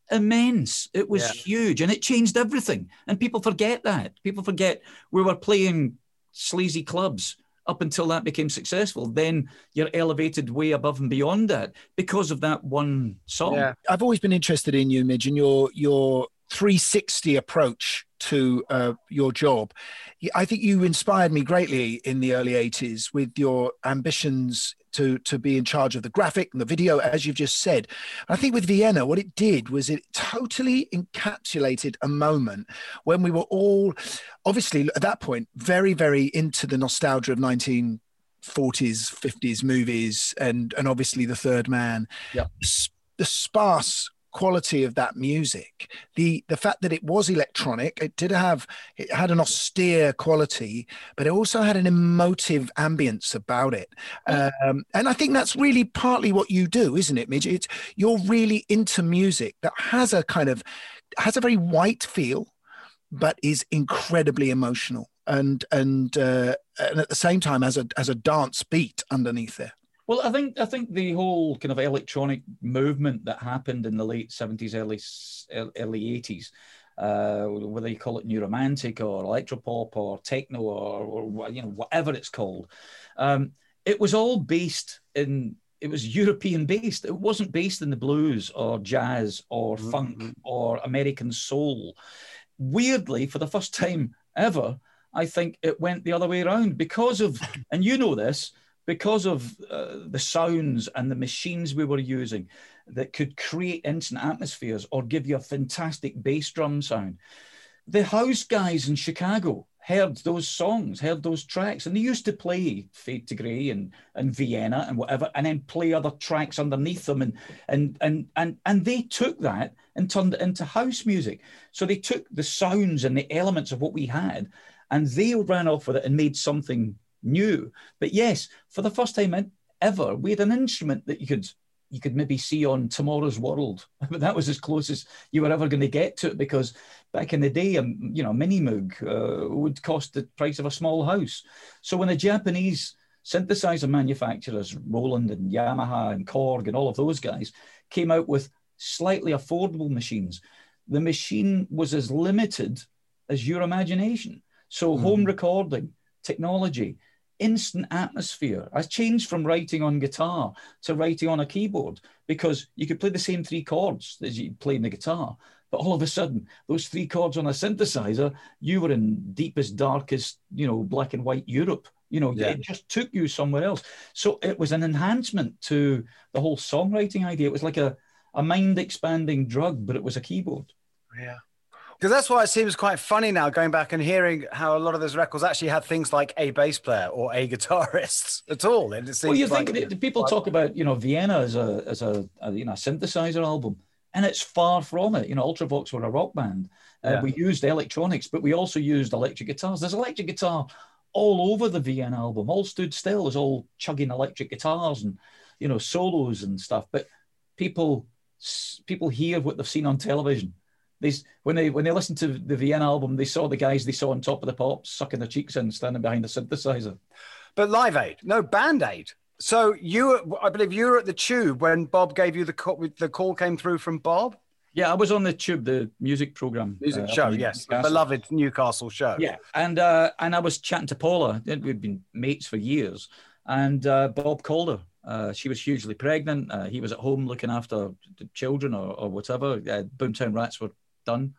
immense. It was Yeah. huge, and it changed everything. And people forget that. People forget we were playing sleazy clubs up until that became successful. Then you're elevated way above and beyond that because of that one song. Yeah. I've always been interested in you, Midge, and your your three sixty approach to uh, your job. I think you inspired me greatly in the early eighties with your ambitions to to be in charge of the graphic and the video, as you've just said. I think with Vienna, what it did was it totally encapsulated a moment when we were all, obviously at that point, very, very into the nostalgia of nineteen forties, fifties movies, and and obviously The Third Man. Yeah. The sparse quality of that music, the the fact that it was electronic, it did have, it had an austere quality, but it also had an emotive ambience about it. Um, and I think that's really partly what you do, isn't it, Midge? It's, you're really into music that has a kind of, has a very white feel, but is incredibly emotional, and and uh, and at the same time has a has a dance beat underneath there. Well, I think I think the whole kind of electronic movement that happened in the late seventies, early early eighties, uh, whether you call it new romantic or electropop or techno or, or you know whatever it's called, um, it was all based in. It was European based. It wasn't based in the blues or jazz or mm-hmm. funk or American soul. Weirdly, for the first time ever, I think it went the other way around because of, and you know this. Because of uh, the sounds and the machines we were using that could create instant atmospheres or give you a fantastic bass drum sound. The house guys in Chicago heard those songs, heard those tracks, and they used to play Fade to Grey and, and Vienna and whatever, and then play other tracks underneath them. And, and, and, and, and they took that and turned it into house music. So they took the sounds and the elements of what we had, and they ran off with it and made something new. But yes, for the first time ever, we had an instrument that you could you could maybe see on Tomorrow's World. But that was as close as you were ever going to get to it, because back in the day, um, you know, Mini Moog uh, would cost the price of a small house. So when the Japanese synthesizer manufacturers, Roland and Yamaha and Korg and all of those guys, came out with slightly affordable machines, the machine was as limited as your imagination. So mm. home recording, technology, instant atmosphere. I changed from writing on guitar to writing on a keyboard, because you could play the same three chords as you played in the guitar, but all of a sudden those three chords on a synthesizer, you were in deepest, darkest, you know, black and white Europe. You know, yeah. It just took you somewhere else. So it was an enhancement to the whole songwriting idea. It was like a, a mind expanding drug, but it was a keyboard. Yeah. Because that's why it seems quite funny now, going back and hearing how a lot of those records actually had things like a bass player or a guitarist at all. And it seems well, you like think that people talk about, you know, Vienna as a as a, a you know a synthesizer album, and it's far from it. You know, Ultravox were a rock band. Uh, yeah. We used electronics, but we also used electric guitars. There's electric guitar all over the Vienna album. All Stood Still is all chugging electric guitars and, you know, solos and stuff. But people people hear what they've seen on television. They, when they when they listened to the Vienna album, they saw the guys they saw on Top of the Pops sucking their cheeks in, standing behind the synthesizer. But Live Aid, no, Band Aid. So you, I believe you were at the Tube when Bob gave you the call, the call came through from Bob? Yeah, I was on the Tube, the music programme. Music uh, show, yes. Newcastle. Beloved Newcastle show. Yeah, and uh, and I was chatting to Paula. We'd been mates for years. And uh, Bob called her. Uh, she was hugely pregnant. Uh, he was at home looking after the children or, or whatever. Uh, Boomtown Rats were done.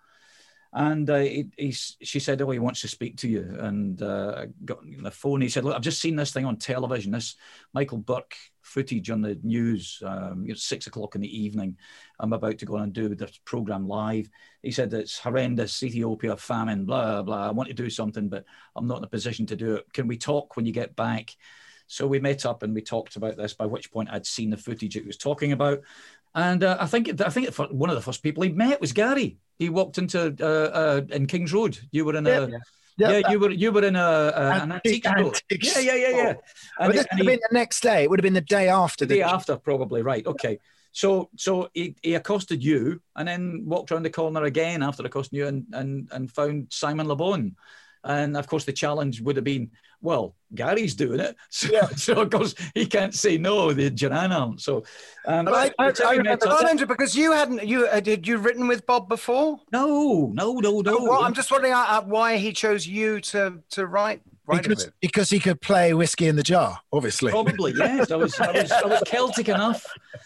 And uh, he, he, she said, oh, he wants to speak to you. And uh, I got on the phone. He said, look, I've just seen this thing on television, this Michael Burke footage on the news. Um, it's six o'clock in the evening. I'm about to go on and do this program live. He said, it's horrendous, Ethiopia, famine, blah, blah. I want to do something, but I'm not in a position to do it. Can we talk when you get back? So we met up and we talked about this, by which point I'd seen the footage it was talking about. And uh, I think I think one of the first people he met was Gary. He walked into uh, uh, in Kings Road. You were in a yeah, yeah, yeah you were you were in a, a an antique store. Yeah, yeah, yeah, yeah. And, this would have been the next day. It would have been the day after. The day after, probably, right? Okay. So so he, he accosted you, and then walked around the corner again after accosting you, and and and found Simon Le Bon. And of course, the challenge would have been, well, Gary's doing it. So, yeah. so of course, he can't say no, the Duran aren't. So, um, I, I, I remember up, because you hadn't, you uh, did you written with Bob before? No, no, no, no. Oh, well, I'm just wondering uh, why he chose you to, to write. Because, because he could play Whiskey in the Jar, obviously. Probably, yes. I was, I was, I was Celtic enough.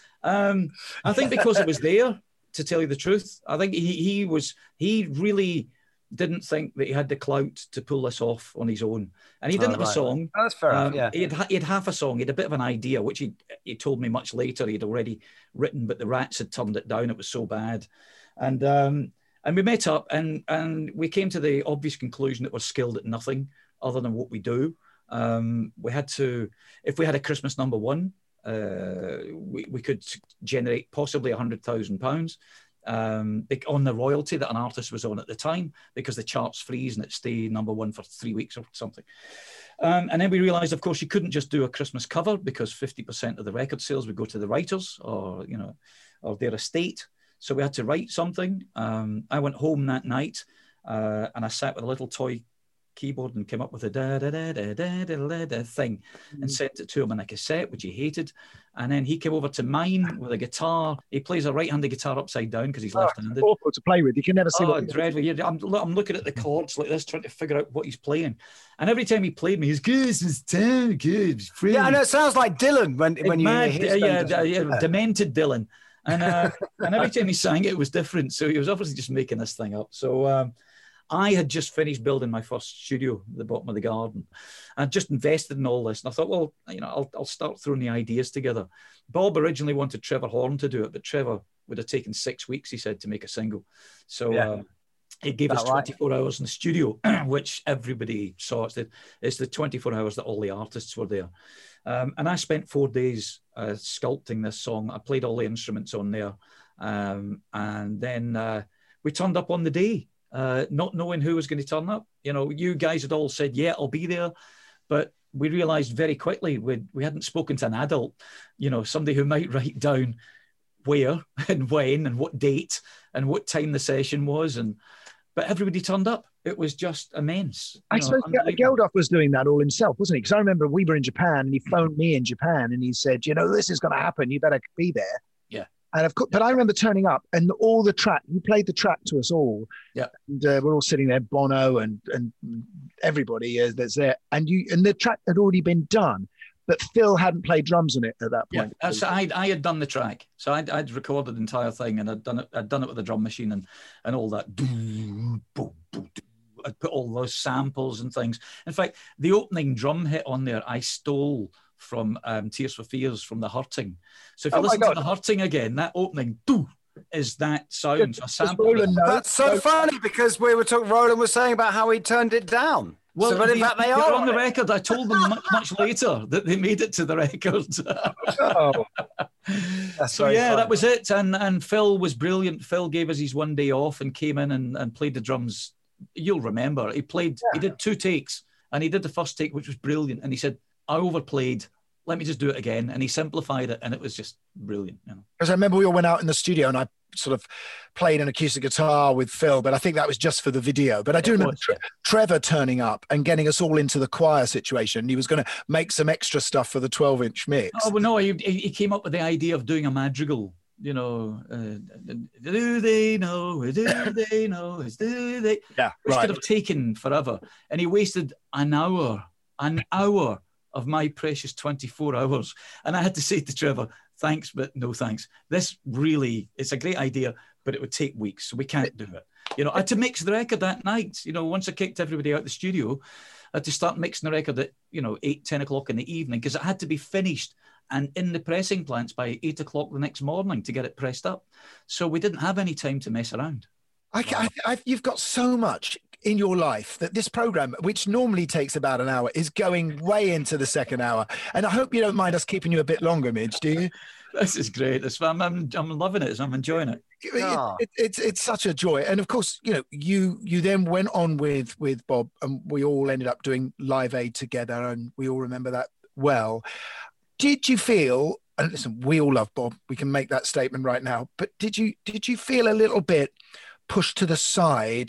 Um, I think because it was there, to tell you the truth. I think he, he was, he really didn't think that he had the clout to pull this off on his own. And he didn't oh, have right. a song. Oh, that's fair um, enough, yeah. He had, he had half a song. He had a bit of an idea, which he, he told me much later he'd already written, but the Rats had turned it down. It was so bad. And um, and we met up and, and we came to the obvious conclusion that we're skilled at nothing other than what we do. Um, we had to, if we had a Christmas number one, uh, we, we could generate possibly one hundred thousand pounds. Um, on the royalty that an artist was on at the time, because the charts freeze and it stay number one for three weeks or something. Um, and then we realized, of course, you couldn't just do a Christmas cover because fifty percent of the record sales would go to the writers or, you know, or their estate. So we had to write something. Um, I went home that night uh, and I sat with a little toy keyboard and came up with a da da da da da da da, da thing and mm. sent it to him on a cassette, which he hated. And then he came over to mine with a guitar. He plays a right-handed guitar upside down because he's oh, left-handed. Awful to play with. You can never see. Oh, what dreadful! I'm, I'm looking at the chords like this, trying to figure out what he's playing. And every time he played me, he's good. It's damn good. Free. Yeah, I know. It sounds like Dylan when when you mad, hear yeah, yeah, yeah, demented Dylan. And uh, and every time he sang it, it was different. So he was obviously just making this thing up. So. Um, I had just finished building my first studio at the bottom of the garden. I'd just invested in all this. And I thought, well, you know, I'll, I'll start throwing the ideas together. Bob originally wanted Trevor Horn to do it, but Trevor would have taken six weeks, he said, to make a single. So yeah. uh, it gave us twenty-four right? hours in the studio, which everybody saw. It's the, it's the twenty-four hours that all the artists were there. Um, and I spent four days uh, sculpting this song. I played all the instruments on there. Um, and then uh, we turned up on the day. Uh, not knowing who was going to turn up. You know, you guys had all said, yeah, I'll be there. But we realized very quickly we we hadn't spoken to an adult, you know, somebody who might write down where and when and what date and what time the session was. And but everybody turned up. It was just immense. I suppose Geldof was doing that all himself, wasn't he? Because I remember we were in Japan and he phoned me in Japan and he said, you know, this is going to happen. You better be there. Yeah. And of course, but I remember turning up and all the track, you played the track to us all. Yeah. And uh, we're all sitting there, Bono and and everybody is that's there. And you and the track had already been done, but Phil hadn't played drums on it at that point. Yeah, so I I had done the track. So I'd, I'd recorded the entire thing and I'd done it I'd done it with a drum machine and, and all that. I'd put all those samples and things. In fact, the opening drum hit on there, I stole from um, Tears for Fears from The Hurting. So if you oh listen to The Hurting again, that opening doo, is that sound. So sample That's so funny because we were talking, Roland was saying about how he turned it down. Well, so, they, in fact, they are on the record. I told them much, much later that they made it to the record. oh, that's so yeah, funny. that was it. And and Phil was brilliant. Phil gave us his one day off and came in and, and played the drums. You'll remember he played. Yeah. He did two takes, and he did the first take, which was brilliant. And he said, I overplayed. Let me just do it again. And he simplified it, and it was just brilliant. You know? Because I remember we all went out in the studio and I sort of played an acoustic guitar with Phil, but I think that was just for the video. But I do it remember was, Tre- yeah. Trevor turning up and getting us all into the choir situation. He was going to make some extra stuff for the twelve-inch mix. Oh, well, no, he, he came up with the idea of doing a madrigal. You know, uh, do they know? Do they know? Do they? Yeah, Which right. could have taken forever. And he wasted an hour, an hour of my precious twenty-four hours. And I had to say to Trevor, thanks, but no thanks. This really, it's a great idea, but it would take weeks. So we can't do it. You know, I had to mix the record that night. You know, once I kicked everybody out the studio, I had to start mixing the record at, you know, eight, ten o'clock in the evening because it had to be finished and in the pressing plants by eight o'clock the next morning to get it pressed up. So we didn't have any time to mess around. I, I, I, you've got so much in your life that this program, which normally takes about an hour, is going way into the second hour. And I hope you don't mind us keeping you a bit longer, Midge, do you? This is great. This, I'm, I'm, I'm loving it. I'm enjoying it. It, it, it's it's such a joy. And of course, you know, you you then went on with with Bob, and we all ended up doing Live Aid together, and we all remember that well. Did you feel? And listen, we all love Bob. We can make that statement right now. But did you did you feel a little bit pushed to the side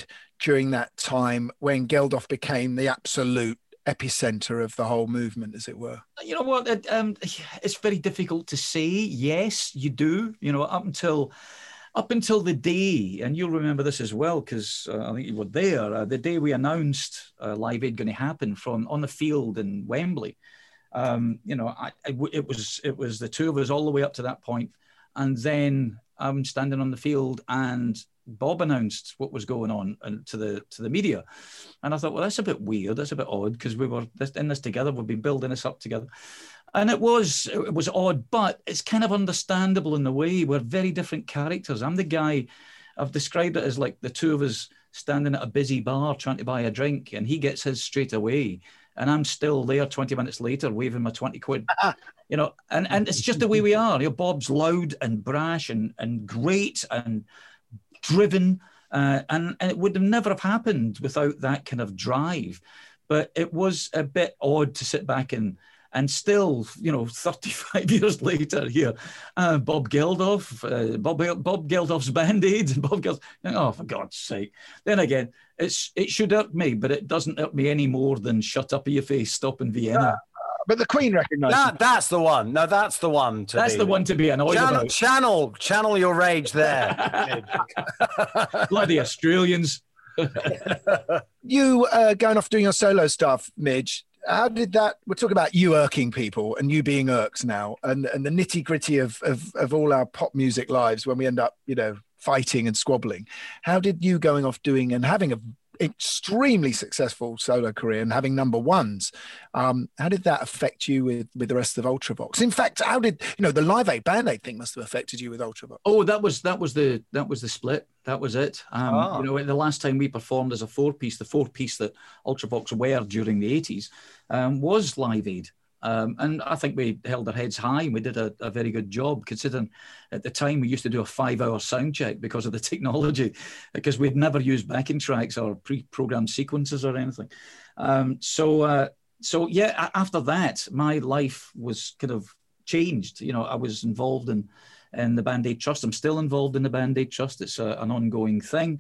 during that time when Geldof became the absolute epicenter of the whole movement, as it were? You know what? It, um, it's very difficult to say. Yes, you do. You know, up until up until the day, and you'll remember this as well because uh, I think you were there. Uh, the day we announced uh, Live Aid going to happen from on the field in Wembley. Um, you know, I, I, it was it was the two of us all the way up to that point, and then I'm standing on the field and Bob announced what was going on to the to the media, and I thought, well, that's a bit weird, that's a bit odd because we were in this together, we've been building this up together, and it was it was odd, but it's kind of understandable in the way. We're very different characters. I'm the guy, I've described it as like the two of us standing at a busy bar trying to buy a drink, and he gets his straight away, and I'm still there twenty minutes later waving my twenty quid. You know, and, and it's just the way we are. You know, Bob's loud and brash and and great and driven, uh, and, and it would have never have happened without that kind of drive. But it was a bit odd to sit back and and still, you know, thirty-five years later here, uh, Bob Geldof, uh, Bob Bob Geldof's Band-Aid, and Bob Geldof, oh, for God's sake. Then again, it's it should hurt me, but it doesn't hurt me any more than Shut Up Your Face, Stop in Vienna. Yeah. But the Queen recognised that. That's the one. No, that's the one. To that's be. the one to be annoyed channel, about. Channel, channel your rage there. Bloody Australians. You uh, going off doing your solo stuff, Midge. How did that? We're talking about you irking people and you being irked now, and and the nitty gritty of, of of all our pop music lives when we end up, you know, fighting and squabbling. How did you going off doing and having a extremely successful solo career and having number ones, um, how did that affect you with, with the rest of Ultravox? In fact, how did, you know, the Live Aid Band-Aid thing must have affected you with Ultravox? Oh, that was that was the that was the split. That was it. Um, oh. You know, the last time we performed as a four-piece, the four-piece that Ultravox were during the eighties um, was Live Aid. Um, and I think we held our heads high and we did a, a very good job, considering at the time we used to do a five-hour sound check because of the technology, because we'd never used backing tracks or pre-programmed sequences or anything. Um, so, uh, so yeah, after that, my life was kind of changed. You know, I was involved in, in the Band-Aid Trust. I'm still involved in the Band-Aid Trust. It's a, an ongoing thing.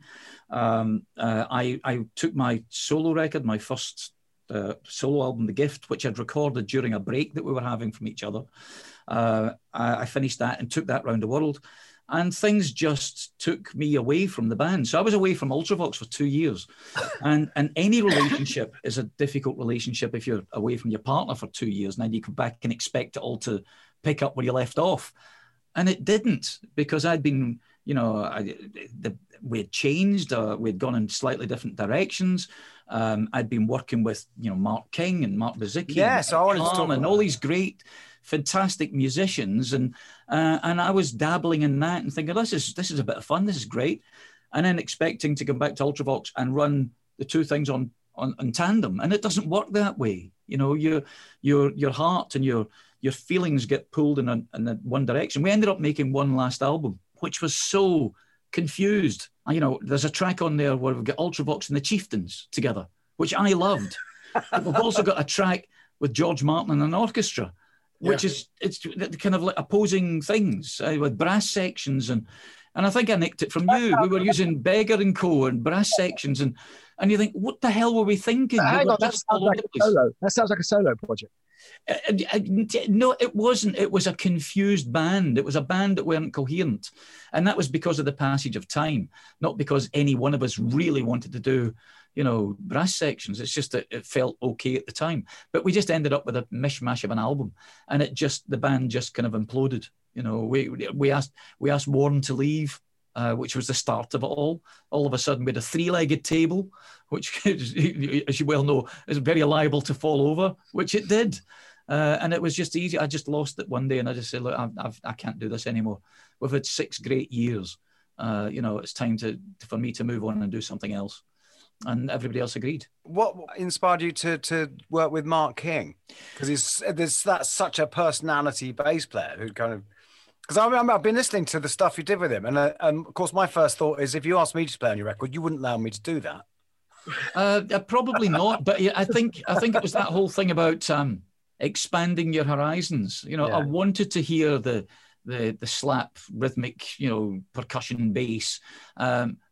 Um, uh, I, I took my solo record, my first Uh, solo album, The Gift, which I'd recorded during a break that we were having from each other. Uh, I, I finished that and took that around the world, and things just took me away from the band. So I was away from Ultravox for two years, and and any relationship is a difficult relationship if you're away from your partner for two years, and then you come back and expect it all to pick up where you left off, and it didn't, because I'd been, you know, I, the, we had changed, uh, we had gone in slightly different directions. Um, I'd been working with, you know, Mark King and Mark Bazicki, yes, and, I wanted to talk and about all these great, fantastic musicians, and uh, and I was dabbling in that and thinking, this is this is a bit of fun, this is great, and then expecting to come back to Ultravox and run the two things on on, on tandem, and it doesn't work that way. You know, your your your heart and your your feelings get pulled in a, in a one direction. We ended up making one last album, which was so confused. You know, there's a track on there where we've got Ultravox and the Chieftains together, which I loved. But we've also got a track with George Martin and an orchestra, which yeah. is it's kind of like opposing things uh, with brass sections, and and I think I nicked it from you. We were using Beggar and Co. and brass sections, and and you think, what the hell were we thinking? Hang we on, that sounds like a solo. That sounds like a solo project. Uh, uh, no, it wasn't. It was a confused band. It was a band that weren't coherent. And that was because of the passage of time, not because any one of us really wanted to do, you know, brass sections. It's just that it felt okay at the time. But we just ended up with a mishmash of an album, and it just, the band just kind of imploded. You know, we we asked we asked Warren to leave, uh, which was the start of it all. All of a sudden, we had a three-legged table, which, as you well know, is very liable to fall over, which it did. Uh, and it was just easy. I just lost it one day, and I just said, look, I've, I've, I can't do this anymore. We've had six great years. Uh, you know, it's time to for me to move on and do something else. And everybody else agreed. What inspired you to to work with Mark King? Because he's there's that's such a personality bass player who kind of. Because I remember I've been listening to the stuff you did with him, and, uh, and of course my first thought is, if you asked me to play on your record, you wouldn't allow me to do that. Uh, probably not, but I think I think it was that whole thing about um, expanding your horizons. You know, yeah. I wanted to hear the the the slap rhythmic, you know, percussion bass, um,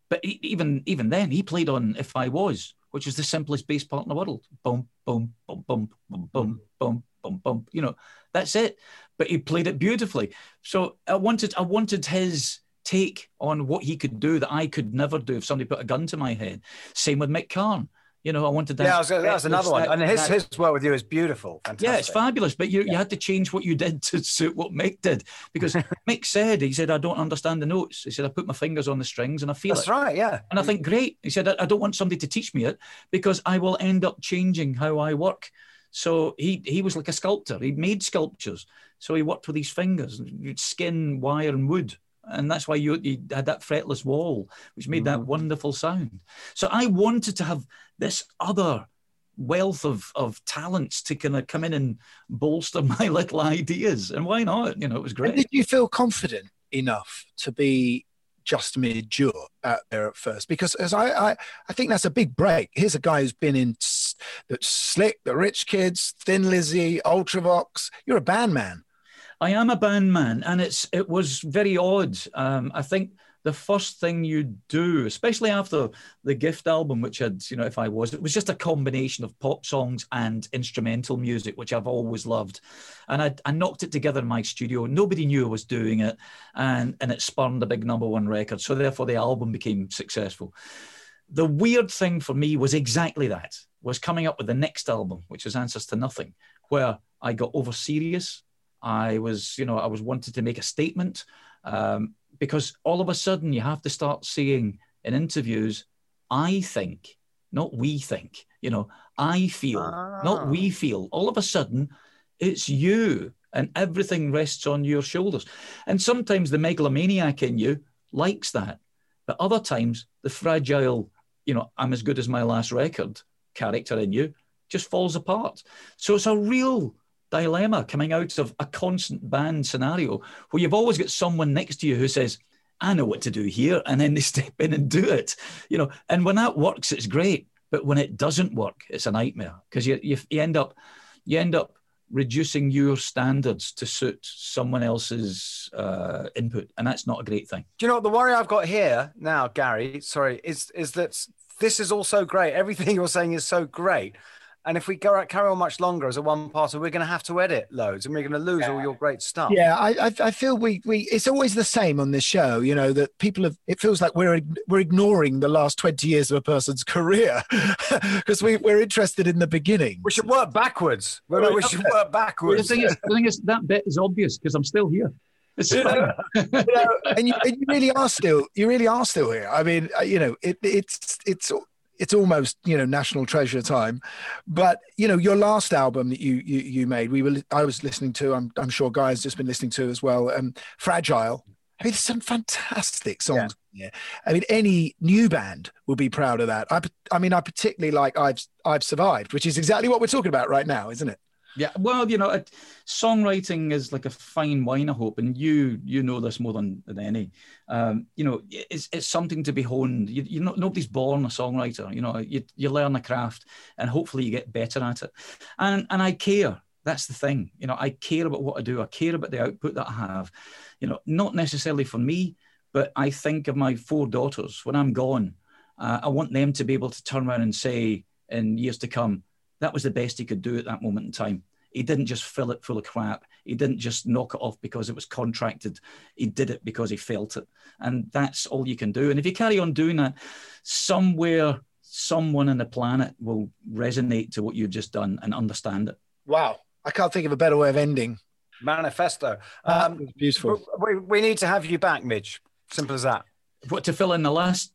But he, even even then, he played on If I Was, which was the simplest bass part in the world. Boom, boom, boom, boom, boom, boom, boom, boom, boom. You know, that's it. But he played it beautifully. So I wanted, I wanted his take on what he could do that I could never do if somebody put a gun to my head. Same with Mick Karn. You know, I wanted that. Yeah, was, that was another one. That, and his, that, his work with you is beautiful. Fantastic. Yeah, it's fabulous. But you, yeah. you had to change what you did to suit what Mick did. Because Mick said, he said, I don't understand the notes. He said, I put my fingers on the strings and I feel That's it. That's right, yeah. And I think, great. He said, I, I don't want somebody to teach me it because I will end up changing how I work. So he, he was like a sculptor. He made sculptures. So he worked with his fingers, skin, wire and wood. And that's why you, you had that fretless wall, which made mm-hmm. that wonderful sound. So I wanted to have this other wealth of, of talents to kind of come in and bolster my little ideas. And why not? You know, it was great. And did you feel confident enough to be just Midge-Ure out there at first? Because as I, I, I think that's a big break. Here's a guy who's been in the Slick, the Rich Kids, Thin Lizzy, Ultravox. You're a band man. I am a band man, and it's it was very odd. Um, I think the first thing you do, especially after the Gift album, which had, you know, If I Was, it was just a combination of pop songs and instrumental music, which I've always loved. And I, I knocked it together in my studio. Nobody knew I was doing it, and, and it spurned a big number one record. So therefore, the album became successful. The weird thing for me was exactly that, was coming up with the next album, which was Answers to Nothing, where I got over serious. I was, you know, I was wanted to make a statement um, because all of a sudden you have to start saying in interviews, I think, not we think, you know, I feel, ah. not we feel. All of a sudden it's you and everything rests on your shoulders. And sometimes the megalomaniac in you likes that. But other times the fragile, you know, I'm as good as my last record character in you just falls apart. So it's a real dilemma coming out of a constant band scenario where you've always got someone next to you who says, I know what to do here. And then they step in and do it, you know, and when that works, it's great. But when it doesn't work, it's a nightmare because you, you, you end up, you end up reducing your standards to suit someone else's uh, input. And that's not a great thing. Do you know what the worry I've got here now, Gary, sorry, is, is that this is all so great. Everything you're saying is so great. And if we go out, carry on much longer as a one-parter, we're going to have to edit loads and we're going to lose yeah. all your great stuff. Yeah, I, I I feel we we it's always the same on this show, you know, that people have, it feels like we're we're ignoring the last twenty years of a person's career because we, we're interested in the beginning. We should work backwards. We, we should work backwards. The thing is, the thing is that bit is obvious because I'm still here. It's fine. you know, and, you, and you really are still, you really are still here. I mean, you know, it, it's, it's, It's almost, you know, national treasure time, but you know, your last album that you you, you made, we were I was listening to. I'm I'm sure Guy has just been listening to as well. Um, Fragile. I mean, there's some fantastic songs. Yeah. I mean, any new band will be proud of that. I I mean, I particularly like I've I've Survived, which is exactly what we're talking about right now, isn't it? Yeah, well, you know, it, songwriting is like a fine wine, I hope, and you you know this more than, than any. Um, you know, it's it's something to be honed. You, you know, nobody's born a songwriter. You know, you you learn a craft, and hopefully you get better at it. And and I care. That's the thing. You know, I care about what I do. I care about the output that I have. You know, not necessarily for me, but I think of my four daughters when I'm gone. Uh, I want them to be able to turn around and say in years to come, that was the best he could do at that moment in time. He didn't just fill it full of crap. He didn't just knock it off because it was contracted. He did it because he felt it. And that's all you can do. And if you carry on doing that, somewhere, someone on the planet will resonate to what you've just done and understand it. Wow. I can't think of a better way of ending. Manifesto. Um, beautiful. We, we need to have you back, Midge. Simple as that. What, to fill in the last?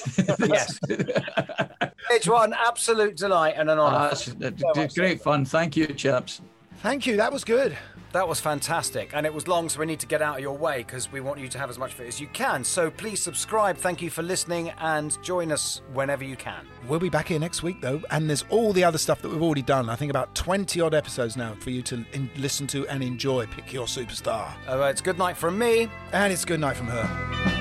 Yes. Midge, what an absolute delight and an honour. Uh, that's great fun. Thank you, chaps. Thank you. That was good. That was fantastic. And it was long, so we need to get out of your way because we want you to have as much of it as you can. So please subscribe. Thank you for listening and join us whenever you can. We'll be back here next week, though. And there's all the other stuff that we've already done. I think about twenty odd episodes now for you to in- listen to and enjoy. Pick your superstar. Uh, it's good night from me. And it's good night from her.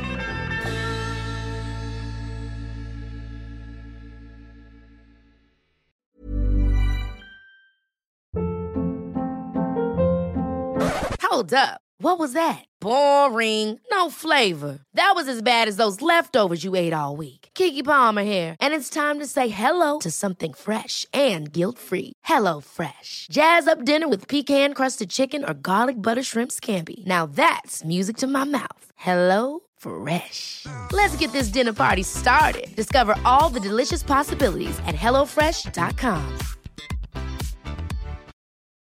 Hold up. What was that? Boring. No flavor. That was as bad as those leftovers you ate all week. Keke Palmer here, and it's time to say hello to something fresh and guilt-free. Hello Fresh. Jazz up dinner with pecan-crusted chicken or garlic butter shrimp scampi. Now that's music to my mouth. Hello Fresh. Let's get this dinner party started. Discover all the delicious possibilities at hello fresh dot com.